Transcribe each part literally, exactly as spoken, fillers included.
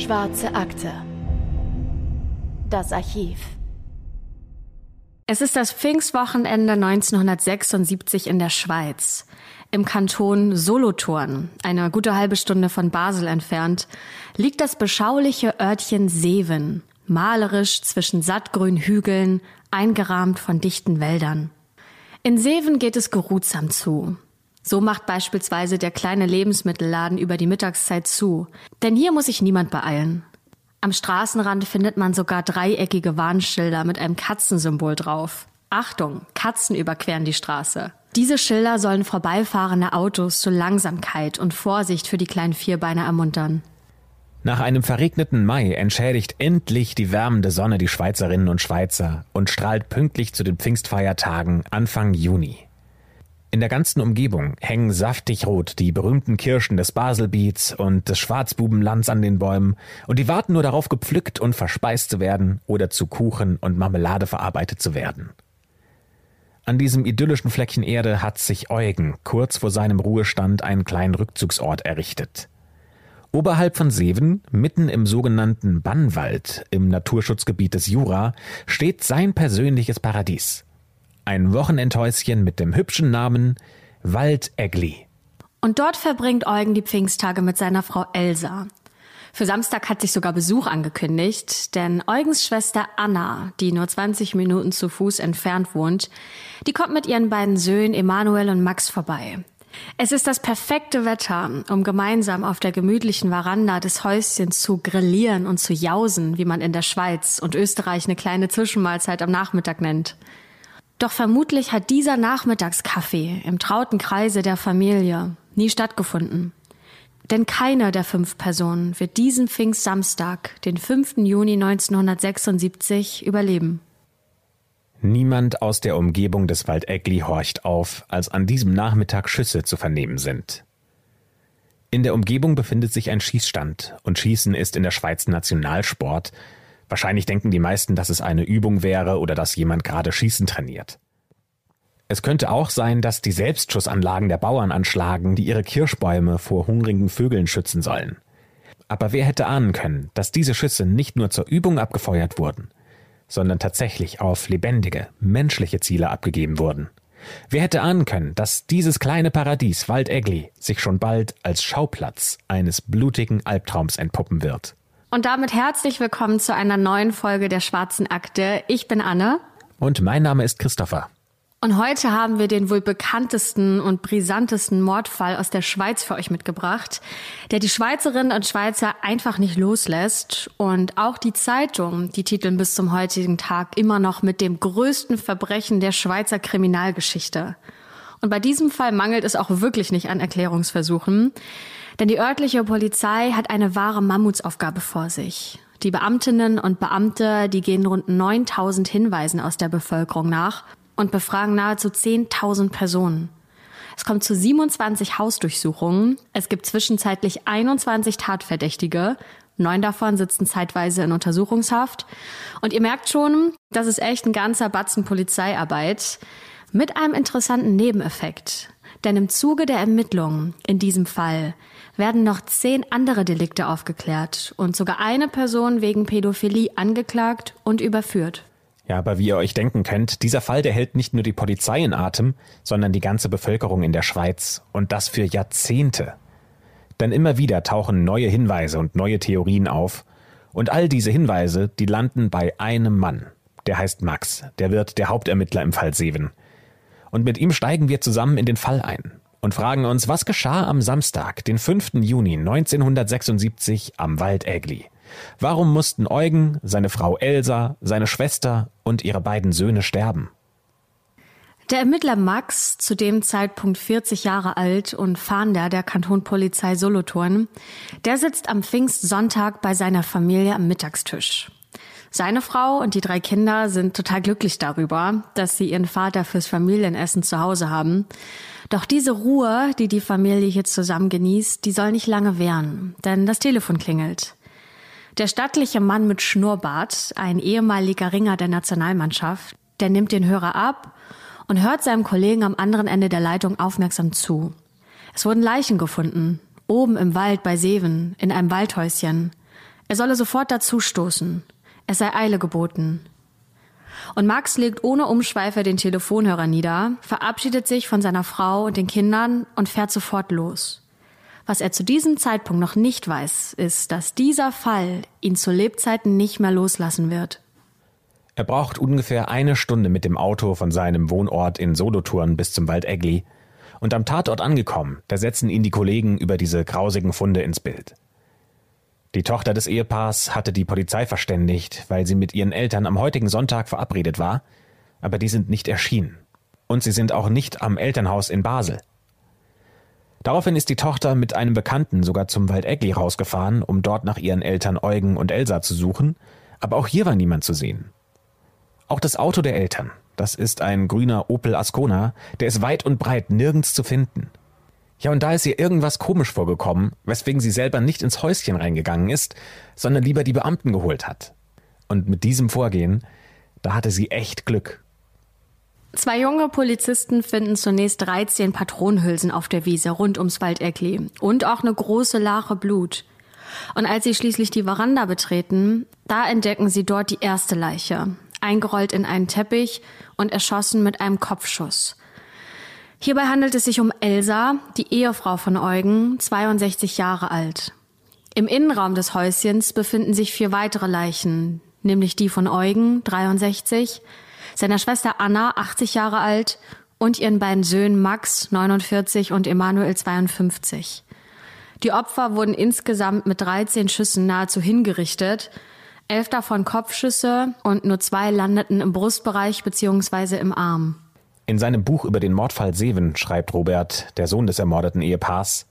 Schwarze Akte. Das Archiv. Es ist das Pfingstwochenende neunzehnhundertsechsundsiebzig in der Schweiz. Im Kanton Solothurn, eine gute halbe Stunde von Basel entfernt, liegt das beschauliche Örtchen Seewen, malerisch zwischen sattgrünen Hügeln, eingerahmt von dichten Wäldern. In Seewen geht es geruhsam zu. So macht beispielsweise der kleine Lebensmittelladen über die Mittagszeit zu. Denn hier muss sich niemand beeilen. Am Straßenrand findet man sogar dreieckige Warnschilder mit einem Katzensymbol drauf. Achtung, Katzen überqueren die Straße. Diese Schilder sollen vorbeifahrende Autos zur Langsamkeit und Vorsicht für die kleinen Vierbeiner ermuntern. Nach einem verregneten Mai entschädigt endlich die wärmende Sonne die Schweizerinnen und Schweizer und strahlt pünktlich zu den Pfingstfeiertagen Anfang Juni. In der ganzen Umgebung hängen saftig rot die berühmten Kirschen des Baselbiets und des Schwarzbubenlands an den Bäumen und die warten nur darauf, gepflückt und verspeist zu werden oder zu Kuchen und Marmelade verarbeitet zu werden. An diesem idyllischen Fleckchen Erde hat sich Eugen kurz vor seinem Ruhestand einen kleinen Rückzugsort errichtet. Oberhalb von Seewen, mitten im sogenannten Bannwald im Naturschutzgebiet des Jura, steht sein persönliches Paradies. Ein Wochenendhäuschen mit dem hübschen Namen Waldägli. Und dort verbringt Eugen die Pfingsttage mit seiner Frau Elsa. Für Samstag hat sich sogar Besuch angekündigt, denn Eugens Schwester Anna, die nur zwanzig Minuten zu Fuß entfernt wohnt, die kommt mit ihren beiden Söhnen Emanuel und Max vorbei. Es ist das perfekte Wetter, um gemeinsam auf der gemütlichen Veranda des Häuschens zu grillieren und zu jausen, wie man in der Schweiz und Österreich eine kleine Zwischenmahlzeit am Nachmittag nennt. Doch vermutlich hat dieser Nachmittagskaffee im trauten Kreise der Familie nie stattgefunden. Denn keiner der fünf Personen wird diesen Pfingstsamstag, den fünften Juni neunzehnhundertsechsundsiebzig, überleben. Niemand aus der Umgebung des Waldägli horcht auf, als an diesem Nachmittag Schüsse zu vernehmen sind. In der Umgebung befindet sich ein Schießstand und Schießen ist in der Schweiz Nationalsport. Wahrscheinlich denken die meisten, dass es eine Übung wäre oder dass jemand gerade Schießen trainiert. Es könnte auch sein, dass die Selbstschussanlagen der Bauern anschlagen, die ihre Kirschbäume vor hungrigen Vögeln schützen sollen. Aber wer hätte ahnen können, dass diese Schüsse nicht nur zur Übung abgefeuert wurden, sondern tatsächlich auf lebendige, menschliche Ziele abgegeben wurden? Wer hätte ahnen können, dass dieses kleine Paradies Waldägli sich schon bald als Schauplatz eines blutigen Albtraums entpuppen wird? Und damit herzlich willkommen zu einer neuen Folge der Schwarzen Akte. Ich bin Anne. Und mein Name ist Christopher. Und heute haben wir den wohl bekanntesten und brisantesten Mordfall aus der Schweiz für euch mitgebracht, der die Schweizerinnen und Schweizer einfach nicht loslässt. Und auch die Zeitung, die titeln bis zum heutigen Tag immer noch mit dem größten Verbrechen der Schweizer Kriminalgeschichte. Und bei diesem Fall mangelt es auch wirklich nicht an Erklärungsversuchen. Denn die örtliche Polizei hat eine wahre Mammutsaufgabe vor sich. Die Beamtinnen und Beamte, die gehen rund neuntausend Hinweisen aus der Bevölkerung nach und befragen nahezu zehntausend Personen. Es kommt zu siebenundzwanzig Hausdurchsuchungen. Es gibt zwischenzeitlich einundzwanzig Tatverdächtige. Neun davon sitzen zeitweise in Untersuchungshaft. Und ihr merkt schon, das ist echt ein ganzer Batzen Polizeiarbeit mit einem interessanten Nebeneffekt. Denn im Zuge der Ermittlungen in diesem Fall werden noch zehn andere Delikte aufgeklärt und sogar eine Person wegen Pädophilie angeklagt und überführt. Ja, aber wie ihr euch denken könnt, dieser Fall, der hält nicht nur die Polizei in Atem, sondern die ganze Bevölkerung in der Schweiz. Und das für Jahrzehnte. Denn immer wieder tauchen neue Hinweise und neue Theorien auf. Und all diese Hinweise, die landen bei einem Mann. Der heißt Max. Der wird der Hauptermittler im Fall Seewen. Und mit ihm steigen wir zusammen in den Fall ein und fragen uns, was geschah am Samstag, den fünften Juni neunzehnhundertsechsundsiebzig am Waldägli? Warum mussten Eugen, seine Frau Elsa, seine Schwester und ihre beiden Söhne sterben? Der Ermittler Max, zu dem Zeitpunkt vierzig Jahre alt und Fahnder der Kantonpolizei Solothurn, der sitzt am Pfingstsonntag bei seiner Familie am Mittagstisch. Seine Frau und die drei Kinder sind total glücklich darüber, dass sie ihren Vater fürs Familienessen zu Hause haben. Doch diese Ruhe, die die Familie hier zusammen genießt, die soll nicht lange währen, denn das Telefon klingelt. Der stattliche Mann mit Schnurrbart, ein ehemaliger Ringer der Nationalmannschaft, der nimmt den Hörer ab und hört seinem Kollegen am anderen Ende der Leitung aufmerksam zu. Es wurden Leichen gefunden, oben im Wald bei Seewen, in einem Waldhäuschen. Er solle sofort dazustoßen. Es sei Eile geboten. Und Max legt ohne Umschweife den Telefonhörer nieder, verabschiedet sich von seiner Frau und den Kindern und fährt sofort los. Was er zu diesem Zeitpunkt noch nicht weiß, ist, dass dieser Fall ihn zu Lebzeiten nicht mehr loslassen wird. Er braucht ungefähr eine Stunde mit dem Auto von seinem Wohnort in Solothurn bis zum Wald Egli. Und am Tatort angekommen, da setzen ihn die Kollegen über diese grausigen Funde ins Bild. Die Tochter des Ehepaars hatte die Polizei verständigt, weil sie mit ihren Eltern am heutigen Sonntag verabredet war, aber die sind nicht erschienen. Und sie sind auch nicht am Elternhaus in Basel. Daraufhin ist die Tochter mit einem Bekannten sogar zum Wald Egli rausgefahren, um dort nach ihren Eltern Eugen und Elsa zu suchen, aber auch hier war niemand zu sehen. Auch das Auto der Eltern, das ist ein grüner Opel Ascona, der ist weit und breit nirgends zu finden. Ja, und da ist ihr irgendwas komisch vorgekommen, weswegen sie selber nicht ins Häuschen reingegangen ist, sondern lieber die Beamten geholt hat. Und mit diesem Vorgehen, da hatte sie echt Glück. Zwei junge Polizisten finden zunächst dreizehn Patronenhülsen auf der Wiese rund ums Wald Egli und auch eine große Lache Blut. Und als sie schließlich die Veranda betreten, da entdecken sie dort die erste Leiche, eingerollt in einen Teppich und erschossen mit einem Kopfschuss. Hierbei handelt es sich um Elsa, die Ehefrau von Eugen, zweiundsechzig Jahre alt. Im Innenraum des Häuschens befinden sich vier weitere Leichen, nämlich die von Eugen, dreiundsechzig, seiner Schwester Anna, achtzig Jahre alt, und ihren beiden Söhnen Max, neunundvierzig, und Emanuel, zweiundfünfzig. Die Opfer wurden insgesamt mit dreizehn Schüssen nahezu hingerichtet, elf davon Kopfschüsse und nur zwei landeten im Brustbereich bzw. im Arm. In seinem Buch über den Mordfall Seven schreibt Robert, der Sohn des ermordeten Ehepaars: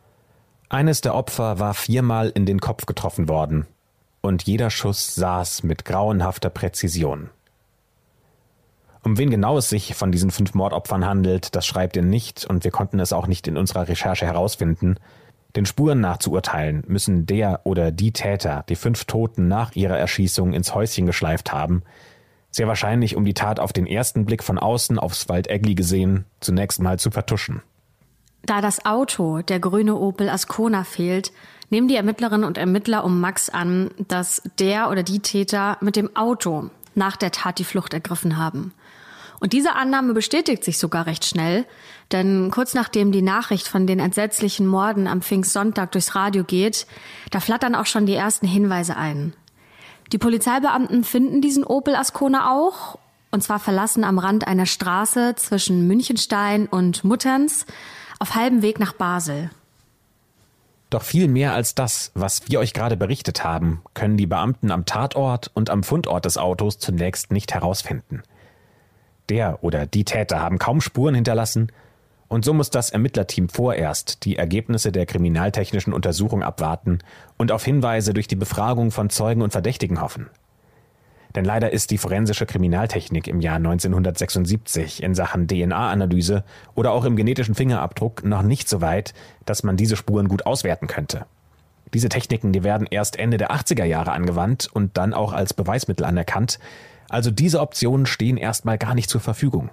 Eines der Opfer war viermal in den Kopf getroffen worden und jeder Schuss saß mit grauenhafter Präzision. Um wen genau es sich von diesen fünf Mordopfern handelt, das schreibt er nicht und wir konnten es auch nicht in unserer Recherche herausfinden. Den Spuren nach zu urteilen, müssen der oder die Täter die fünf Toten nach ihrer Erschießung ins Häuschen geschleift haben, sehr wahrscheinlich um die Tat auf den ersten Blick von außen aufs Wald Egli gesehen zunächst mal zu vertuschen. Da das Auto, der grüne Opel Ascona, fehlt, nehmen die Ermittlerinnen und Ermittler um Max an, dass der oder die Täter mit dem Auto nach der Tat die Flucht ergriffen haben. Und diese Annahme bestätigt sich sogar recht schnell, denn kurz nachdem die Nachricht von den entsetzlichen Morden am Pfingstsonntag durchs Radio geht, da flattern auch schon die ersten Hinweise ein. Die Polizeibeamten finden diesen Opel Ascona auch, und zwar verlassen am Rand einer Straße zwischen Münchenstein und Mutterns auf halbem Weg nach Basel. Doch viel mehr als das, was wir euch gerade berichtet haben, können die Beamten am Tatort und am Fundort des Autos zunächst nicht herausfinden. Der oder die Täter haben kaum Spuren hinterlassen und so muss das Ermittlerteam vorerst die Ergebnisse der kriminaltechnischen Untersuchung abwarten und auf Hinweise durch die Befragung von Zeugen und Verdächtigen hoffen. Denn leider ist die forensische Kriminaltechnik im Jahr neunzehnhundertsechsundsiebzig in Sachen D N A-Analyse oder auch im genetischen Fingerabdruck noch nicht so weit, dass man diese Spuren gut auswerten könnte. Diese Techniken, die werden erst Ende der achtziger Jahre angewandt und dann auch als Beweismittel anerkannt. Also diese Optionen stehen erstmal gar nicht zur Verfügung.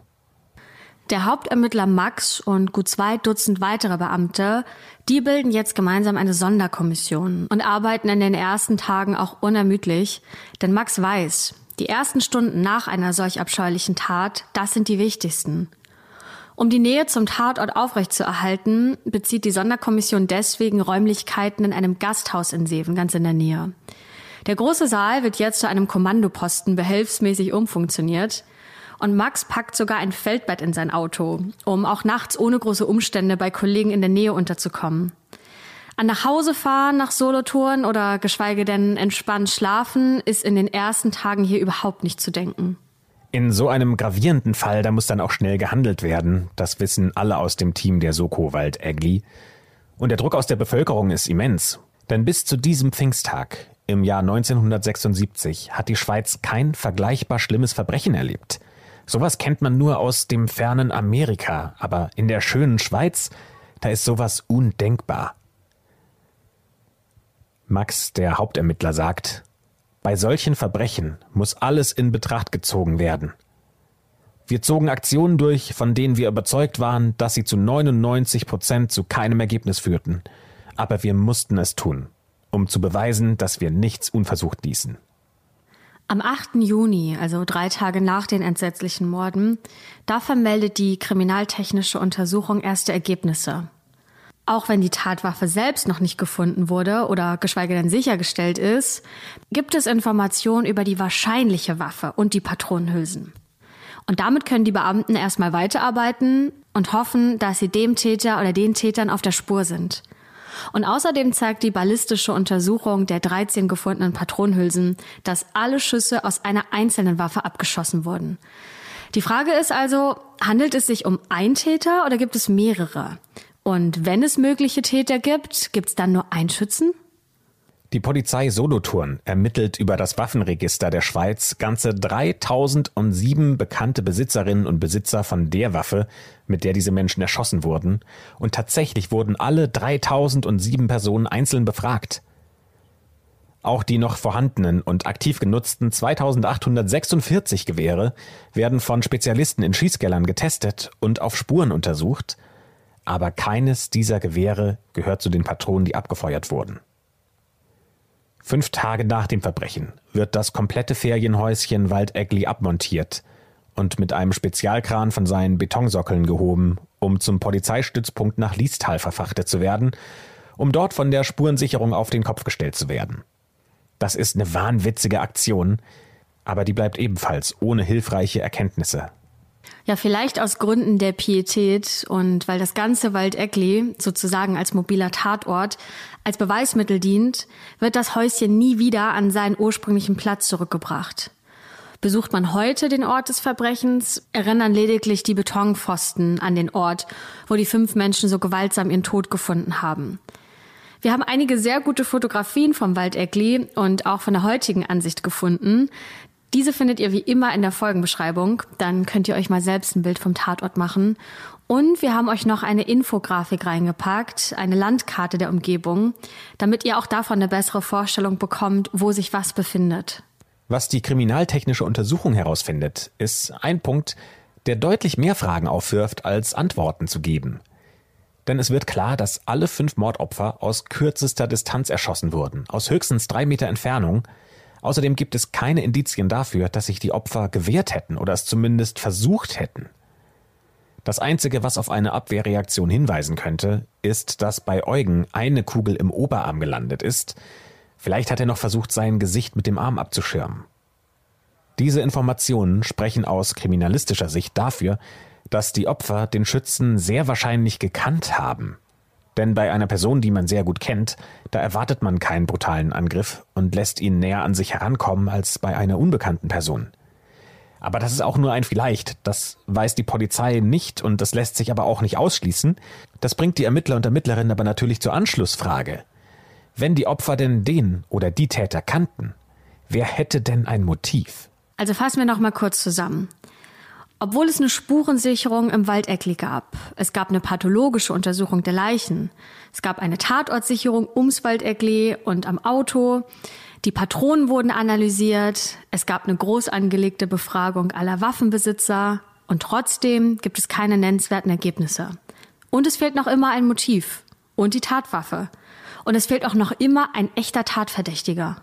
Der Hauptermittler Max und gut zwei Dutzend weitere Beamte, die bilden jetzt gemeinsam eine Sonderkommission und arbeiten in den ersten Tagen auch unermüdlich, denn Max weiß, die ersten Stunden nach einer solch abscheulichen Tat, das sind die wichtigsten. Um die Nähe zum Tatort aufrechtzuerhalten, bezieht die Sonderkommission deswegen Räumlichkeiten in einem Gasthaus in Seven, ganz in der Nähe. Der große Saal wird jetzt zu einem Kommandoposten behelfsmäßig umfunktioniert. Und Max packt sogar ein Feldbett in sein Auto, um auch nachts ohne große Umstände bei Kollegen in der Nähe unterzukommen. An nach Hause fahren nach Solothurn oder geschweige denn entspannt schlafen ist in den ersten Tagen hier überhaupt nicht zu denken. In so einem gravierenden Fall, da muss dann auch schnell gehandelt werden. Das wissen alle aus dem Team der Soko Wald Egli. Und der Druck aus der Bevölkerung ist immens. Denn bis zu diesem Pfingsttag im Jahr neunzehnhundertsechsundsiebzig hat die Schweiz kein vergleichbar schlimmes Verbrechen erlebt. Sowas kennt man nur aus dem fernen Amerika, aber in der schönen Schweiz, da ist sowas undenkbar. Max, der Hauptermittler, sagt: Bei solchen Verbrechen muss alles in Betracht gezogen werden. Wir zogen Aktionen durch, von denen wir überzeugt waren, dass sie zu neunundneunzig Prozent zu keinem Ergebnis führten. Aber wir mussten es tun. um zu beweisen, dass wir nichts unversucht ließen. Am achten Juni, also drei Tage nach den entsetzlichen Morden, da vermeldet die kriminaltechnische Untersuchung erste Ergebnisse. Auch wenn die Tatwaffe selbst noch nicht gefunden wurde oder geschweige denn sichergestellt ist, gibt es Informationen über die wahrscheinliche Waffe und die Patronenhülsen. Und damit können die Beamten erstmal weiterarbeiten und hoffen, dass sie dem Täter oder den Tätern auf der Spur sind. Und außerdem zeigt die ballistische Untersuchung der dreizehn gefundenen Patronenhülsen, dass alle Schüsse aus einer einzelnen Waffe abgeschossen wurden. Die Frage ist also, handelt es sich um einen Täter oder gibt es mehrere? Und wenn es mögliche Täter gibt, gibt es dann nur einen Schützen? Die Polizei Solothurn ermittelt über das Waffenregister der Schweiz ganze dreitausendsieben bekannte Besitzerinnen und Besitzer von der Waffe, mit der diese Menschen erschossen wurden. Und tatsächlich wurden alle dreitausendsieben Personen einzeln befragt. Auch die noch vorhandenen und aktiv genutzten zweitausendachthundertsechsundvierzig Gewehre werden von Spezialisten in Schießkellern getestet und auf Spuren untersucht. Aber keines dieser Gewehre gehört zu den Patronen, die abgefeuert wurden. Fünf Tage nach dem Verbrechen wird das komplette Ferienhäuschen Waldegli abmontiert und mit einem Spezialkran von seinen Betonsockeln gehoben, um zum Polizeistützpunkt nach Liestal verfrachtet zu werden, um dort von der Spurensicherung auf den Kopf gestellt zu werden. Das ist eine wahnwitzige Aktion, aber die bleibt ebenfalls ohne hilfreiche Erkenntnisse. Ja, vielleicht aus Gründen der Pietät und weil das ganze Waldegli sozusagen als mobiler Tatort als Beweismittel dient, wird das Häuschen nie wieder an seinen ursprünglichen Platz zurückgebracht. Besucht man heute den Ort des Verbrechens, erinnern lediglich die Betonpfosten an den Ort, wo die fünf Menschen so gewaltsam ihren Tod gefunden haben. Wir haben einige sehr gute Fotografien vom Waldegli und auch von der heutigen Ansicht gefunden. Diese findet ihr wie immer in der Folgenbeschreibung. Dann könnt ihr euch mal selbst ein Bild vom Tatort machen. Und wir haben euch noch eine Infografik reingepackt, eine Landkarte der Umgebung, damit ihr auch davon eine bessere Vorstellung bekommt, wo sich was befindet. Was die kriminaltechnische Untersuchung herausfindet, ist ein Punkt, der deutlich mehr Fragen aufwirft, als Antworten zu geben. Denn es wird klar, dass alle fünf Mordopfer aus kürzester Distanz erschossen wurden, aus höchstens drei Meter Entfernung. Außerdem gibt es keine Indizien dafür, dass sich die Opfer gewehrt hätten oder es zumindest versucht hätten. Das Einzige, was auf eine Abwehrreaktion hinweisen könnte, ist, dass bei Eugen eine Kugel im Oberarm gelandet ist. Vielleicht hat er noch versucht, sein Gesicht mit dem Arm abzuschirmen. Diese Informationen sprechen aus kriminalistischer Sicht dafür, dass die Opfer den Schützen sehr wahrscheinlich gekannt haben. Denn bei einer Person, die man sehr gut kennt, da erwartet man keinen brutalen Angriff und lässt ihn näher an sich herankommen als bei einer unbekannten Person. Aber das ist auch nur ein Vielleicht. Das weiß die Polizei nicht und das lässt sich aber auch nicht ausschließen. Das bringt die Ermittler und Ermittlerinnen aber natürlich zur Anschlussfrage. Wenn die Opfer denn den oder die Täter kannten, wer hätte denn ein Motiv? Also fassen wir noch mal kurz zusammen. Obwohl es eine Spurensicherung im Waldegli gab, es gab eine pathologische Untersuchung der Leichen, es gab eine Tatortsicherung ums Waldegli und am Auto, die Patronen wurden analysiert, es gab eine groß angelegte Befragung aller Waffenbesitzer und trotzdem gibt es keine nennenswerten Ergebnisse. Und es fehlt noch immer ein Motiv und die Tatwaffe. Und es fehlt auch noch immer ein echter Tatverdächtiger.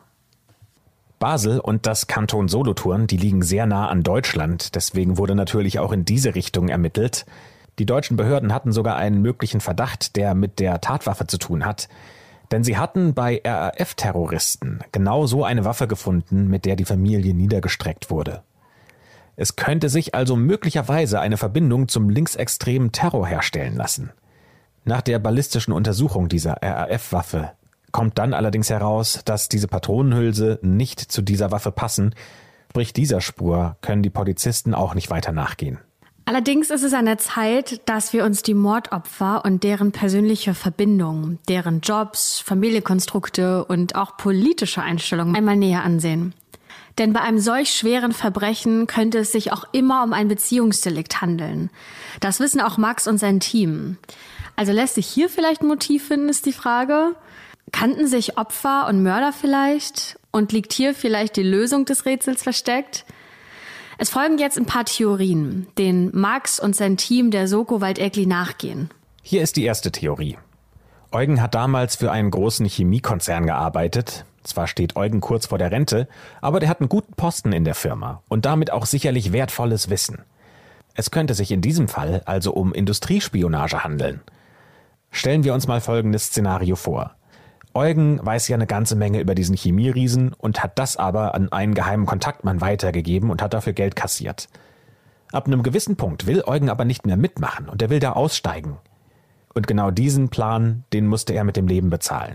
Basel und das Kanton Solothurn, die liegen sehr nah an Deutschland, deswegen wurde natürlich auch in diese Richtung ermittelt. Die deutschen Behörden hatten sogar einen möglichen Verdacht, der mit der Tatwaffe zu tun hat. Denn sie hatten bei R A F-Terroristen genau so eine Waffe gefunden, mit der die Familie niedergestreckt wurde. Es könnte sich also möglicherweise eine Verbindung zum linksextremen Terror herstellen lassen. Nach der ballistischen Untersuchung dieser R A F-Waffe kommt dann allerdings heraus, dass diese Patronenhülse nicht zu dieser Waffe passen. Sprich, dieser Spur können die Polizisten auch nicht weiter nachgehen. Allerdings ist es an der Zeit, dass wir uns die Mordopfer und deren persönliche Verbindungen, deren Jobs, Familienkonstrukte und auch politische Einstellungen einmal näher ansehen. Denn bei einem solch schweren Verbrechen könnte es sich auch immer um ein Beziehungsdelikt handeln. Das wissen auch Max und sein Team. Also lässt sich hier vielleicht ein Motiv finden, ist die Frage. Kannten sich Opfer und Mörder vielleicht? Und liegt hier vielleicht die Lösung des Rätsels versteckt? Es folgen jetzt ein paar Theorien, denen Max und sein Team der Soko Waldegli nachgehen. Hier ist die erste Theorie. Eugen hat damals für einen großen Chemiekonzern gearbeitet. Zwar steht Eugen kurz vor der Rente, aber der hat einen guten Posten in der Firma und damit auch sicherlich wertvolles Wissen. Es könnte sich in diesem Fall also um Industriespionage handeln. Stellen wir uns mal folgendes Szenario vor. Eugen weiß ja eine ganze Menge über diesen Chemieriesen und hat das aber an einen geheimen Kontaktmann weitergegeben und hat dafür Geld kassiert. Ab einem gewissen Punkt will Eugen aber nicht mehr mitmachen und er will da aussteigen. Und genau diesen Plan, den musste er mit dem Leben bezahlen.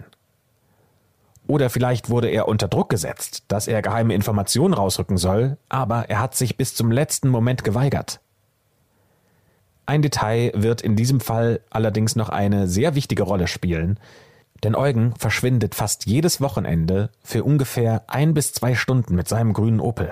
Oder vielleicht wurde er unter Druck gesetzt, dass er geheime Informationen rausrücken soll, aber er hat sich bis zum letzten Moment geweigert. Ein Detail wird in diesem Fall allerdings noch eine sehr wichtige Rolle spielen, denn Eugen verschwindet fast jedes Wochenende für ungefähr ein bis zwei Stunden mit seinem grünen Opel.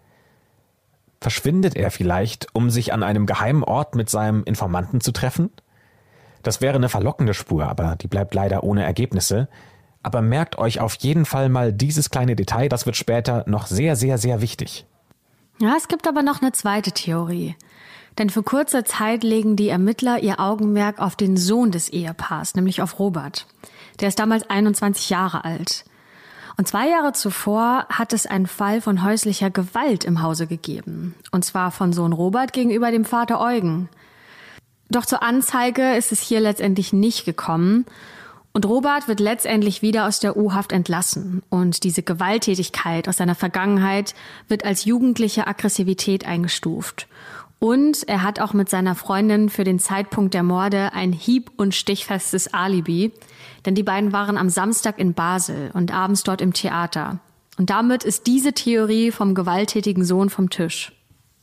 Verschwindet er vielleicht, um sich an einem geheimen Ort mit seinem Informanten zu treffen? Das wäre eine verlockende Spur, aber die bleibt leider ohne Ergebnisse. Aber merkt euch auf jeden Fall mal dieses kleine Detail, das wird später noch sehr, sehr, sehr wichtig. Ja, es gibt aber noch eine zweite Theorie. Denn für kurze Zeit legen die Ermittler ihr Augenmerk auf den Sohn des Ehepaars, nämlich auf Robert. Der ist damals einundzwanzig Jahre alt. Und zwei Jahre zuvor hat es einen Fall von häuslicher Gewalt im Hause gegeben. Und zwar von Sohn Robert gegenüber dem Vater Eugen. Doch zur Anzeige ist es hier letztendlich nicht gekommen. Und Robert wird letztendlich wieder aus der U-Haft entlassen. Und diese Gewalttätigkeit aus seiner Vergangenheit wird als jugendliche Aggressivität eingestuft. Und er hat auch mit seiner Freundin für den Zeitpunkt der Morde ein hieb- und stichfestes Alibi. Denn die beiden waren am Samstag in Basel und abends dort im Theater. Und damit ist diese Theorie vom gewalttätigen Sohn vom Tisch.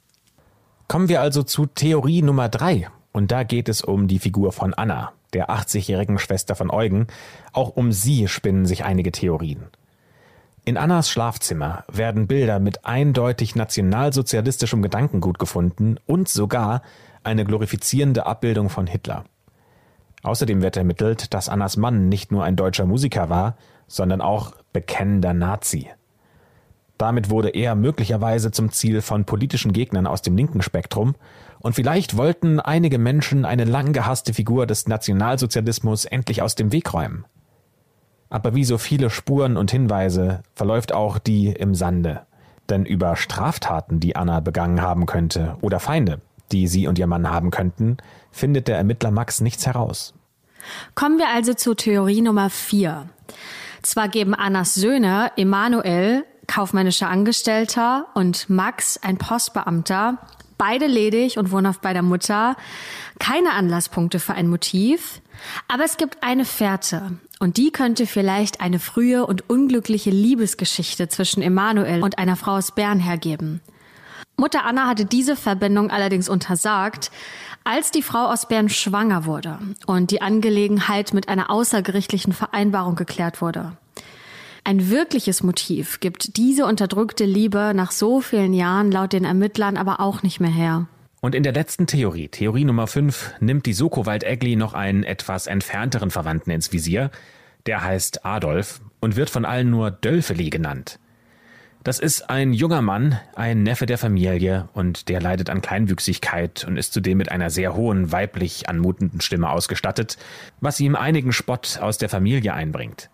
Kommen wir also zu Theorie Nummer drei. Und da geht es um die Figur von Anna, der achtzigjährigen Schwester von Eugen. Auch um sie spinnen sich einige Theorien. In Annas Schlafzimmer werden Bilder mit eindeutig nationalsozialistischem Gedankengut gefunden und sogar eine glorifizierende Abbildung von Hitler. Außerdem wird ermittelt, dass Annas Mann nicht nur ein deutscher Musiker war, sondern auch bekennender Nazi. Damit wurde er möglicherweise zum Ziel von politischen Gegnern aus dem linken Spektrum und vielleicht wollten einige Menschen eine lang gehasste Figur des Nationalsozialismus endlich aus dem Weg räumen. Aber wie so viele Spuren und Hinweise verläuft auch die im Sande. Denn über Straftaten, die Anna begangen haben könnte, oder Feinde, die sie und ihr Mann haben könnten, findet der Ermittler Max nichts heraus. Kommen wir also zu Theorie Nummer vier. Zwar geben Annas Söhne Emanuel, kaufmännischer Angestellter, und Max, ein Postbeamter, beide ledig und wohnhaft bei der Mutter, keine Anlasspunkte für ein Motiv, aber es gibt eine Fährte und die könnte vielleicht eine frühe und unglückliche Liebesgeschichte zwischen Emanuel und einer Frau aus Bern hergeben. Mutter Anna hatte diese Verbindung allerdings untersagt, als die Frau aus Bern schwanger wurde und die Angelegenheit mit einer außergerichtlichen Vereinbarung geklärt wurde. Ein wirkliches Motiv gibt diese unterdrückte Liebe nach so vielen Jahren laut den Ermittlern aber auch nicht mehr her. Und in der letzten Theorie, Theorie Nummer fünf, nimmt die Soko Wald-Egli noch einen etwas entfernteren Verwandten ins Visier. Der heißt Adolf und wird von allen nur Dölfeli genannt. Das ist ein junger Mann, ein Neffe der Familie und der leidet an Kleinwüchsigkeit und ist zudem mit einer sehr hohen, weiblich anmutenden Stimme ausgestattet, was ihm einigen Spott aus der Familie einbringt.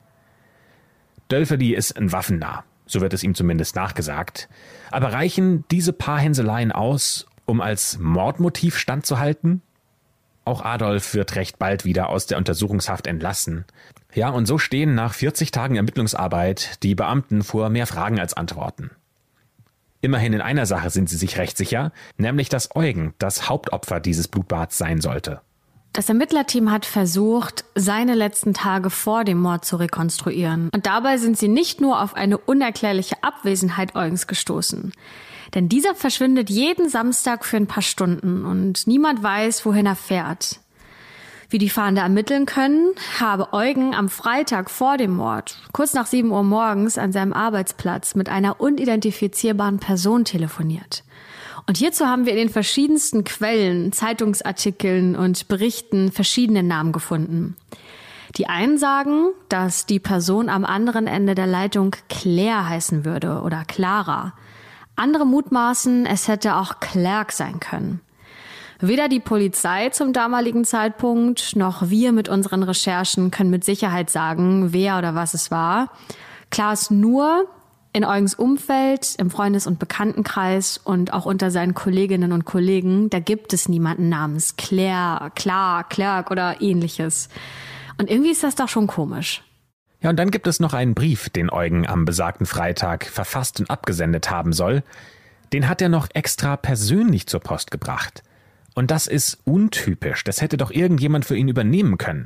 Dölfeli ist ein Waffennah, so wird es ihm zumindest nachgesagt. Aber reichen diese paar Hänseleien aus, um als Mordmotiv standzuhalten? Auch Adolf wird recht bald wieder aus der Untersuchungshaft entlassen. Ja, und so stehen nach vierzig Tagen Ermittlungsarbeit die Beamten vor mehr Fragen als Antworten. Immerhin in einer Sache sind sie sich recht sicher, nämlich dass Eugen das Hauptopfer dieses Blutbads sein sollte. Das Ermittlerteam hat versucht, seine letzten Tage vor dem Mord zu rekonstruieren. Und dabei sind sie nicht nur auf eine unerklärliche Abwesenheit Eugens gestoßen. Denn dieser verschwindet jeden Samstag für ein paar Stunden und niemand weiß, wohin er fährt. Wie die Fahnder ermitteln können, habe Eugen am Freitag vor dem Mord, kurz nach sieben Uhr morgens, an seinem Arbeitsplatz mit einer unidentifizierbaren Person telefoniert. Und hierzu haben wir in den verschiedensten Quellen, Zeitungsartikeln und Berichten verschiedene Namen gefunden. Die einen sagen, dass die Person am anderen Ende der Leitung Claire heißen würde oder Clara. Andere mutmaßen, es hätte auch Clark sein können. Weder die Polizei zum damaligen Zeitpunkt noch wir mit unseren Recherchen können mit Sicherheit sagen, wer oder was es war. Klar ist nur, in Eugens Umfeld, im Freundes- und Bekanntenkreis und auch unter seinen Kolleginnen und Kollegen, da gibt es niemanden namens Claire, Clark, Clark oder ähnliches. Und irgendwie ist das doch schon komisch. Ja, und dann gibt es noch einen Brief, den Eugen am besagten Freitag verfasst und abgesendet haben soll. Den hat er noch extra persönlich zur Post gebracht. Und das ist untypisch. Das hätte doch irgendjemand für ihn übernehmen können.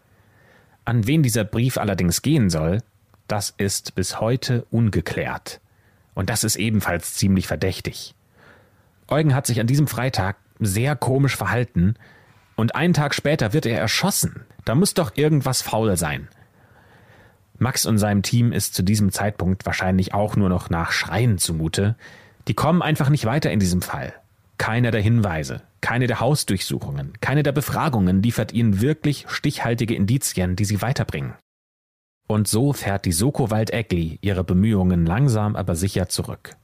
An wen dieser Brief allerdings gehen soll, das ist bis heute ungeklärt. Und das ist ebenfalls ziemlich verdächtig. Eugen hat sich an diesem Freitag sehr komisch verhalten und einen Tag später wird er erschossen. Da muss doch irgendwas faul sein. Max und seinem Team ist zu diesem Zeitpunkt wahrscheinlich auch nur noch nach Schreien zumute. Die kommen einfach nicht weiter in diesem Fall. Keiner der Hinweise, keine der Hausdurchsuchungen, keine der Befragungen liefert ihnen wirklich stichhaltige Indizien, die sie weiterbringen. Und so fährt die Soko Wald-Egli ihre Bemühungen langsam aber sicher zurück.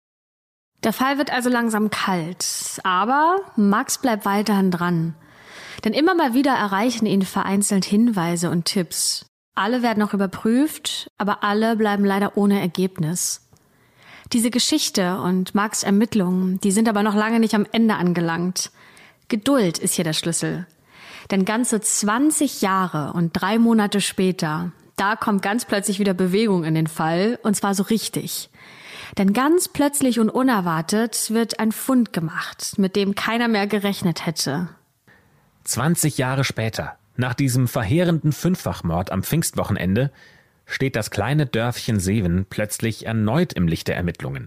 Der Fall wird also langsam kalt, aber Max bleibt weiterhin dran. Denn immer mal wieder erreichen ihn vereinzelt Hinweise und Tipps. Alle werden noch überprüft, aber alle bleiben leider ohne Ergebnis. Diese Geschichte und Max' Ermittlungen, die sind aber noch lange nicht am Ende angelangt. Geduld ist hier der Schlüssel. Denn ganze zwanzig Jahre und drei Monate später, da kommt ganz plötzlich wieder Bewegung in den Fall, und zwar so richtig. Denn ganz plötzlich und unerwartet wird ein Fund gemacht, mit dem keiner mehr gerechnet hätte. zwanzig Jahre später, nach diesem verheerenden Fünffachmord am Pfingstwochenende, steht das kleine Dörfchen Seven plötzlich erneut im Licht der Ermittlungen.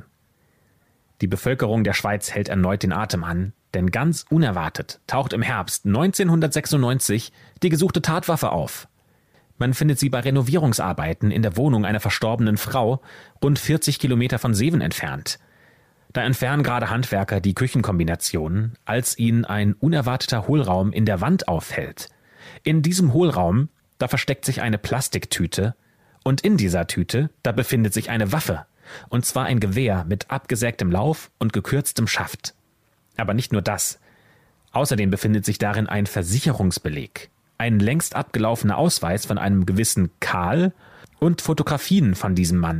Die Bevölkerung der Schweiz hält erneut den Atem an, denn ganz unerwartet taucht im Herbst neunzehnhundertsechsundneunzig die gesuchte Tatwaffe auf. Man findet sie bei Renovierungsarbeiten in der Wohnung einer verstorbenen Frau, rund vierzig Kilometer von Seven entfernt. Da entfernen gerade Handwerker die Küchenkombinationen, als ihnen ein unerwarteter Hohlraum in der Wand auffällt. In diesem Hohlraum, da versteckt sich eine Plastiktüte, und in dieser Tüte, da befindet sich eine Waffe, und zwar ein Gewehr mit abgesägtem Lauf und gekürztem Schaft. Aber nicht nur das. Außerdem befindet sich darin ein Versicherungsbeleg, ein längst abgelaufener Ausweis von einem gewissen Karl und Fotografien von diesem Mann.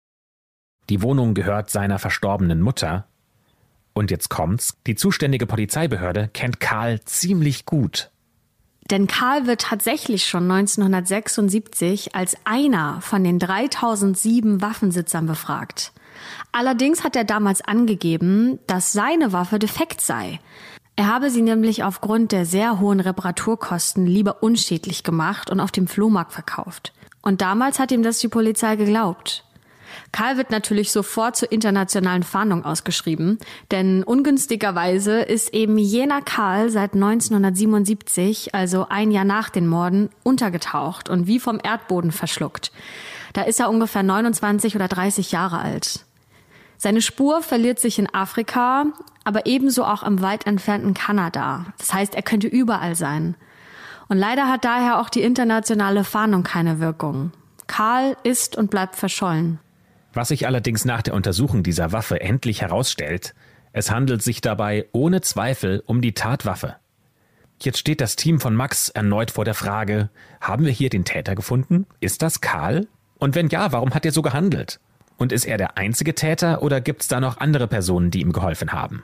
Die Wohnung gehört seiner verstorbenen Mutter. Und jetzt kommt's, die zuständige Polizeibehörde kennt Karl ziemlich gut. Denn Karl wird tatsächlich schon neunzehnhundertsechsundsiebzig als einer von den dreitausendsieben Waffensitzern befragt. Allerdings hat er damals angegeben, dass seine Waffe defekt sei. Er habe sie nämlich aufgrund der sehr hohen Reparaturkosten lieber unschädlich gemacht und auf dem Flohmarkt verkauft. Und damals hat ihm das die Polizei geglaubt. Karl wird natürlich sofort zur internationalen Fahndung ausgeschrieben, denn ungünstigerweise ist eben jener Karl seit neunzehnhundertsiebenundsiebzig, also ein Jahr nach den Morden, untergetaucht und wie vom Erdboden verschluckt. Da ist er ungefähr neunundzwanzig oder dreißig Jahre alt. Seine Spur verliert sich in Afrika, aber ebenso auch im weit entfernten Kanada. Das heißt, er könnte überall sein. Und leider hat daher auch die internationale Fahndung keine Wirkung. Karl ist und bleibt verschollen. Was sich allerdings nach der Untersuchung dieser Waffe endlich herausstellt, es handelt sich dabei ohne Zweifel um die Tatwaffe. Jetzt steht das Team von Max erneut vor der Frage, haben wir hier den Täter gefunden? Ist das Karl? Und wenn ja, warum hat er so gehandelt? Und ist er der einzige Täter oder gibt es da noch andere Personen, die ihm geholfen haben?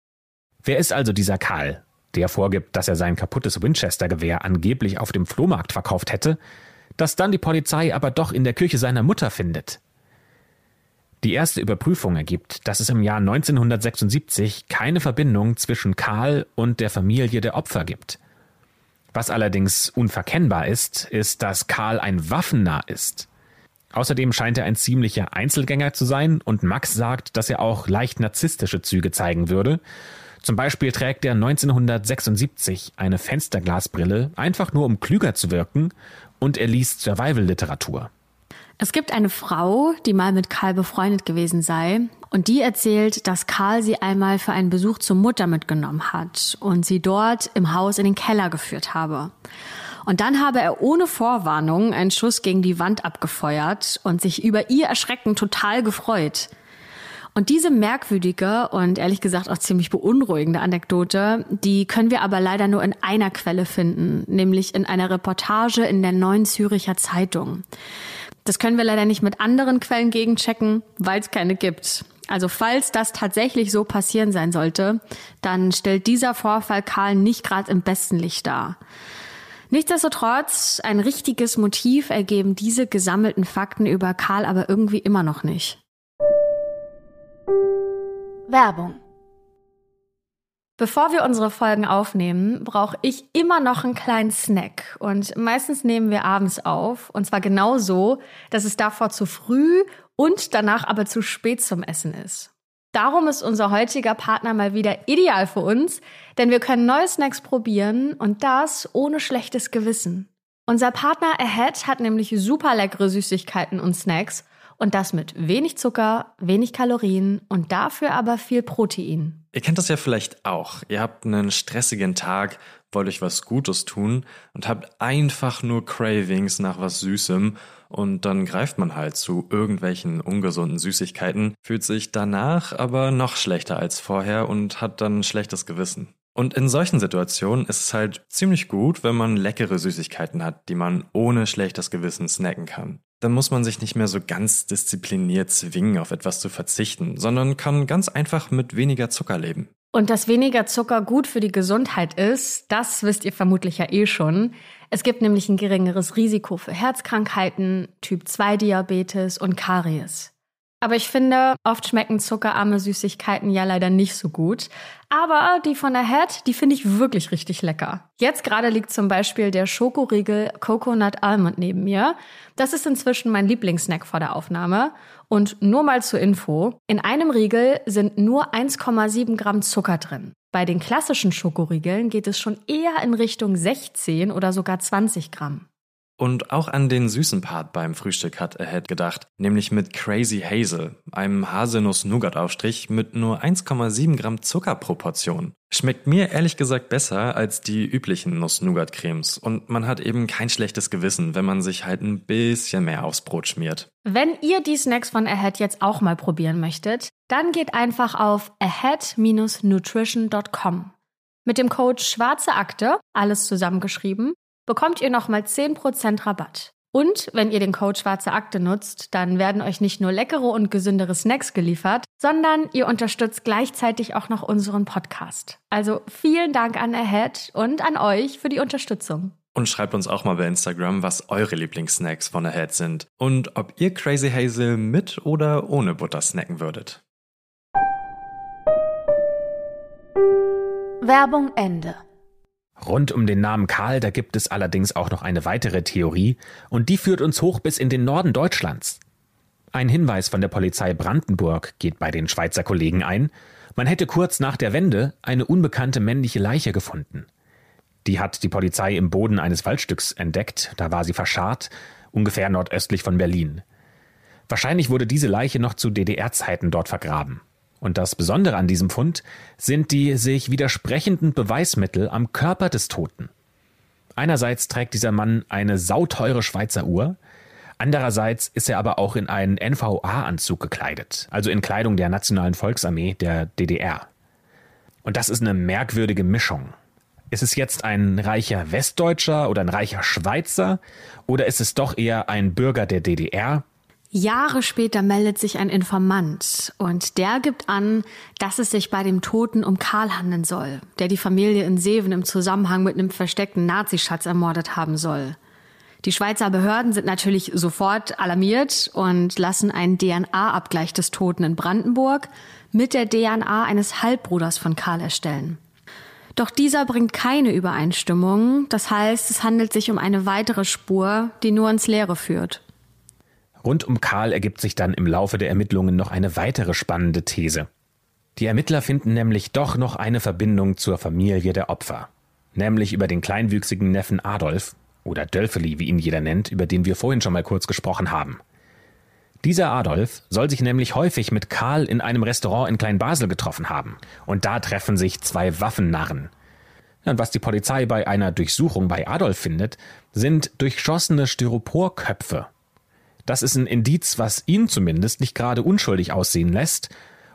Wer ist also dieser Karl, der vorgibt, dass er sein kaputtes Winchester-Gewehr angeblich auf dem Flohmarkt verkauft hätte, das dann die Polizei aber doch in der Küche seiner Mutter findet? Die erste Überprüfung ergibt, dass es im Jahr neunzehnhundertsechsundsiebzig keine Verbindung zwischen Karl und der Familie der Opfer gibt. Was allerdings unverkennbar ist, ist, dass Karl ein Waffennarr ist. Außerdem scheint er ein ziemlicher Einzelgänger zu sein und Max sagt, dass er auch leicht narzisstische Züge zeigen würde. Zum Beispiel trägt er neunzehnhundertsechsundsiebzig eine Fensterglasbrille, einfach nur um klüger zu wirken, und er liest Survival-Literatur. Es gibt eine Frau, die mal mit Karl befreundet gewesen sei, und die erzählt, dass Karl sie einmal für einen Besuch zur Mutter mitgenommen hat und sie dort im Haus in den Keller geführt habe. Und dann habe er ohne Vorwarnung einen Schuss gegen die Wand abgefeuert und sich über ihr Erschrecken total gefreut. Und diese merkwürdige und ehrlich gesagt auch ziemlich beunruhigende Anekdote, die können wir aber leider nur in einer Quelle finden, nämlich in einer Reportage in der Neuen Züricher Zeitung. Das können wir leider nicht mit anderen Quellen gegenchecken, weil es keine gibt. Also falls das tatsächlich so passieren sein sollte, dann stellt dieser Vorfall Karl nicht gerade im besten Licht dar. Nichtsdestotrotz, ein richtiges Motiv ergeben diese gesammelten Fakten über Karl aber irgendwie immer noch nicht. Werbung. Bevor wir unsere Folgen aufnehmen, brauche ich immer noch einen kleinen Snack. Und meistens nehmen wir abends auf. Und zwar genau so, dass es davor zu früh und danach aber zu spät zum Essen ist. Darum ist unser heutiger Partner mal wieder ideal für uns, denn wir können neue Snacks probieren und das ohne schlechtes Gewissen. Unser Partner Ahead hat nämlich super leckere Süßigkeiten und Snacks und das mit wenig Zucker, wenig Kalorien und dafür aber viel Protein. Ihr kennt das ja vielleicht auch. Ihr habt einen stressigen Tag, wollt euch was Gutes tun und habt einfach nur Cravings nach was Süßem und dann greift man halt zu irgendwelchen ungesunden Süßigkeiten, fühlt sich danach aber noch schlechter als vorher und hat dann ein schlechtes Gewissen. Und in solchen Situationen ist es halt ziemlich gut, wenn man leckere Süßigkeiten hat, die man ohne schlechtes Gewissen snacken kann. Dann muss man sich nicht mehr so ganz diszipliniert zwingen, auf etwas zu verzichten, sondern kann ganz einfach mit weniger Zucker leben. Und dass weniger Zucker gut für die Gesundheit ist, das wisst ihr vermutlich ja eh schon. Es gibt nämlich ein geringeres Risiko für Herzkrankheiten, Typ zwei Diabetes und Karies. Aber ich finde, oft schmecken zuckerarme Süßigkeiten ja leider nicht so gut. Aber die von Ahead, die finde ich wirklich richtig lecker. Jetzt gerade liegt zum Beispiel der Schokoriegel Coconut Almond neben mir. Das ist inzwischen mein Lieblingssnack vor der Aufnahme. Und nur mal zur Info, in einem Riegel sind nur eins Komma sieben Gramm Zucker drin. Bei den klassischen Schokoriegeln geht es schon eher in Richtung sechzehn oder sogar zwanzig Gramm. Und auch an den süßen Part beim Frühstück hat Ahead gedacht, nämlich mit Crazy Hazel, einem Haselnuss-Nougat-Aufstrich mit nur eins Komma sieben Gramm Zucker pro Portion. Schmeckt mir ehrlich gesagt besser als die üblichen Nuss-Nougat-Cremes und man hat eben kein schlechtes Gewissen, wenn man sich halt ein bisschen mehr aufs Brot schmiert. Wenn ihr die Snacks von Ahead jetzt auch mal probieren möchtet, dann geht einfach auf ahead dash nutrition dot com. Mit dem Code Schwarze Akte, alles zusammengeschrieben, bekommt ihr nochmal zehn Prozent Rabatt. Und wenn ihr den Code Schwarze Akte nutzt, dann werden euch nicht nur leckere und gesündere Snacks geliefert, sondern ihr unterstützt gleichzeitig auch noch unseren Podcast. Also vielen Dank an Ahead und an euch für die Unterstützung. Und schreibt uns auch mal bei Instagram, was eure Lieblingssnacks von Ahead sind und ob ihr Crazy Hazel mit oder ohne Butter snacken würdet. Werbung Ende. Rund um den Namen Karl, da gibt es allerdings auch noch eine weitere Theorie und die führt uns hoch bis in den Norden Deutschlands. Ein Hinweis von der Polizei Brandenburg geht bei den Schweizer Kollegen ein. Man hätte kurz nach der Wende eine unbekannte männliche Leiche gefunden. Die hat die Polizei im Boden eines Waldstücks entdeckt, da war sie verscharrt, ungefähr nordöstlich von Berlin. Wahrscheinlich wurde diese Leiche noch zu D D R-Zeiten dort vergraben. Und das Besondere an diesem Fund sind die sich widersprechenden Beweismittel am Körper des Toten. Einerseits trägt dieser Mann eine sauteure Schweizer Uhr, andererseits ist er aber auch in einen N V A-Anzug gekleidet, also in Kleidung der Nationalen Volksarmee der D D R. Und das ist eine merkwürdige Mischung. Ist es jetzt ein reicher Westdeutscher oder ein reicher Schweizer oder ist es doch eher ein Bürger der D D R? Jahre später meldet sich ein Informant und der gibt an, dass es sich bei dem Toten um Karl handeln soll, der die Familie in Seven im Zusammenhang mit einem versteckten Nazischatz ermordet haben soll. Die Schweizer Behörden sind natürlich sofort alarmiert und lassen einen D N A-Abgleich des Toten in Brandenburg mit der D N A eines Halbbruders von Karl erstellen. Doch dieser bringt keine Übereinstimmung, das heißt, es handelt sich um eine weitere Spur, die nur ins Leere führt. Rund um Karl ergibt sich dann im Laufe der Ermittlungen noch eine weitere spannende These. Die Ermittler finden nämlich doch noch eine Verbindung zur Familie der Opfer. Nämlich über den kleinwüchsigen Neffen Adolf, oder Dölfeli, wie ihn jeder nennt, über den wir vorhin schon mal kurz gesprochen haben. Dieser Adolf soll sich nämlich häufig mit Karl in einem Restaurant in Kleinbasel getroffen haben. Und da treffen sich zwei Waffennarren. Und was die Polizei bei einer Durchsuchung bei Adolf findet, sind durchschossene Styroporköpfe. Das ist ein Indiz, was ihn zumindest nicht gerade unschuldig aussehen lässt.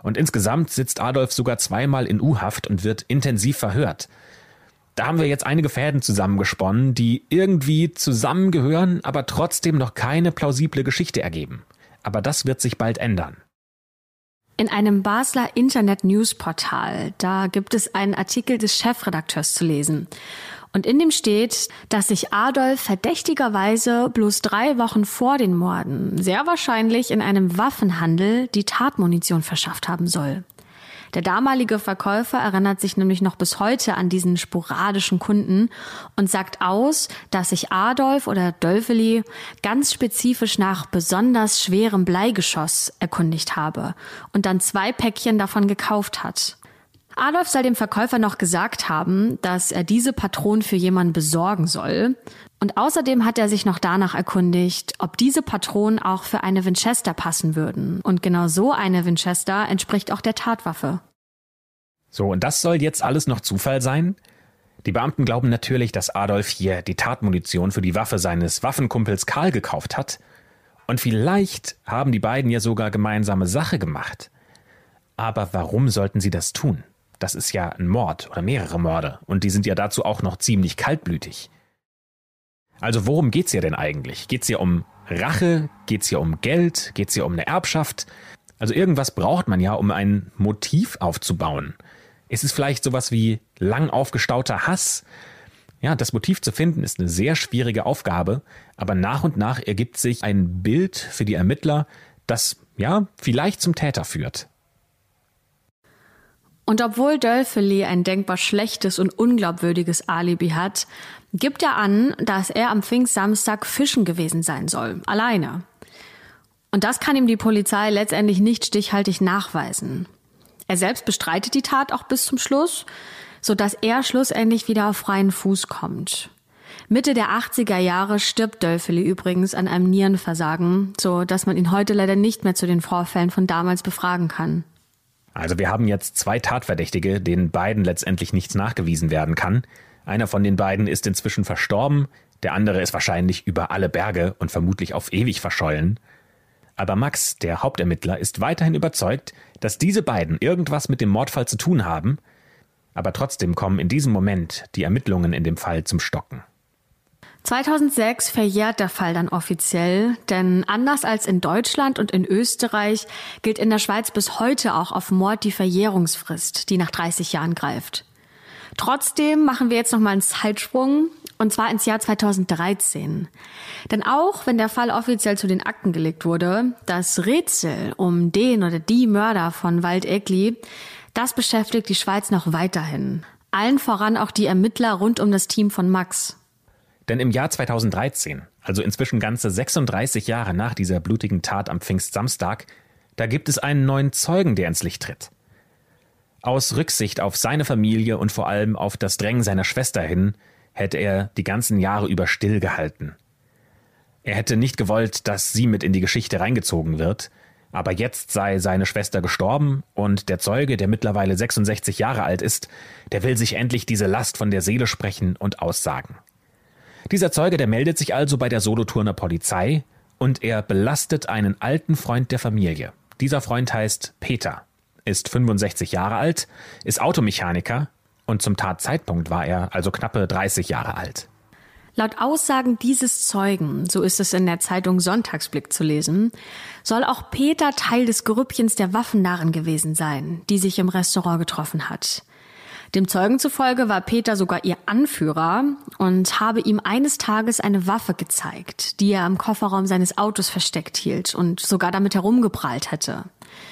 Und insgesamt sitzt Adolf sogar zweimal in U-Haft und wird intensiv verhört. Da haben wir jetzt einige Fäden zusammengesponnen, die irgendwie zusammengehören, aber trotzdem noch keine plausible Geschichte ergeben. Aber das wird sich bald ändern. In einem Basler Internet-News-Portal, da gibt es einen Artikel des Chefredakteurs zu lesen. Und in dem steht, dass sich Adolf verdächtigerweise bloß drei Wochen vor den Morden sehr wahrscheinlich in einem Waffenhandel die Tatmunition verschafft haben soll. Der damalige Verkäufer erinnert sich nämlich noch bis heute an diesen sporadischen Kunden und sagt aus, dass sich Adolf oder Dölfeli ganz spezifisch nach besonders schwerem Bleigeschoss erkundigt habe und dann zwei Päckchen davon gekauft hat. Adolf soll dem Verkäufer noch gesagt haben, dass er diese Patronen für jemanden besorgen soll. Und außerdem hat er sich noch danach erkundigt, ob diese Patronen auch für eine Winchester passen würden. Und genau so eine Winchester entspricht auch der Tatwaffe. So, und das soll jetzt alles noch Zufall sein? Die Beamten glauben natürlich, dass Adolf hier die Tatmunition für die Waffe seines Waffenkumpels Karl gekauft hat. Und vielleicht haben die beiden ja sogar gemeinsame Sache gemacht. Aber warum sollten sie das tun? Das ist ja ein Mord oder mehrere Morde und die sind ja dazu auch noch ziemlich kaltblütig. Also worum geht's hier denn eigentlich? Geht's hier um Rache? Geht's hier um Geld? Geht's hier um eine Erbschaft? Also irgendwas braucht man ja, um ein Motiv aufzubauen. Ist es vielleicht sowas wie lang aufgestauter Hass? Ja, das Motiv zu finden ist eine sehr schwierige Aufgabe, aber nach und nach ergibt sich ein Bild für die Ermittler, das ja vielleicht zum Täter führt. Und obwohl Dölfeli ein denkbar schlechtes und unglaubwürdiges Alibi hat, gibt er an, dass er am Pfingstsamstag fischen gewesen sein soll, alleine. Und das kann ihm die Polizei letztendlich nicht stichhaltig nachweisen. Er selbst bestreitet die Tat auch bis zum Schluss, sodass er schlussendlich wieder auf freien Fuß kommt. Mitte der achtziger Jahre stirbt Dölfeli übrigens an einem Nierenversagen, so dass man ihn heute leider nicht mehr zu den Vorfällen von damals befragen kann. Also wir haben jetzt zwei Tatverdächtige, denen beiden letztendlich nichts nachgewiesen werden kann. Einer von den beiden ist inzwischen verstorben, der andere ist wahrscheinlich über alle Berge und vermutlich auf ewig verschollen. Aber Max, der Hauptermittler, ist weiterhin überzeugt, dass diese beiden irgendwas mit dem Mordfall zu tun haben. Aber trotzdem kommen in diesem Moment die Ermittlungen in dem Fall zum Stocken. zweitausendsechs verjährt der Fall dann offiziell, denn anders als in Deutschland und in Österreich gilt in der Schweiz bis heute auch auf Mord die Verjährungsfrist, die nach dreißig Jahren greift. Trotzdem machen wir jetzt noch mal einen Zeitsprung, und zwar ins Jahr zweitausenddreizehn. Denn auch wenn der Fall offiziell zu den Akten gelegt wurde, das Rätsel um den oder die Mörder von Wald-Egli, das beschäftigt die Schweiz noch weiterhin. Allen voran auch die Ermittler rund um das Team von Max. Denn im Jahr zweitausenddreizehn, also inzwischen ganze sechsunddreißig Jahre nach dieser blutigen Tat am Pfingstsamstag, da gibt es einen neuen Zeugen, der ins Licht tritt. Aus Rücksicht auf seine Familie und vor allem auf das Drängen seiner Schwester hin, hätte er die ganzen Jahre über stillgehalten. Er hätte nicht gewollt, dass sie mit in die Geschichte reingezogen wird, aber jetzt sei seine Schwester gestorben und der Zeuge, der mittlerweile sechsundsechzig Jahre alt ist, der will sich endlich diese Last von der Seele sprechen und aussagen. Dieser Zeuge, der meldet sich also bei der Solothurner Polizei und er belastet einen alten Freund der Familie. Dieser Freund heißt Peter, ist fünfundsechzig Jahre alt, ist Automechaniker und zum Tatzeitpunkt war er also knappe dreißig Jahre alt. Laut Aussagen dieses Zeugen, so ist es in der Zeitung Sonntagsblick zu lesen, soll auch Peter Teil des Grüppchens der Waffennarren gewesen sein, die sich im Restaurant getroffen hat. Dem Zeugen zufolge war Peter sogar ihr Anführer und habe ihm eines Tages eine Waffe gezeigt, die er im Kofferraum seines Autos versteckt hielt und sogar damit herumgeprahlt hätte.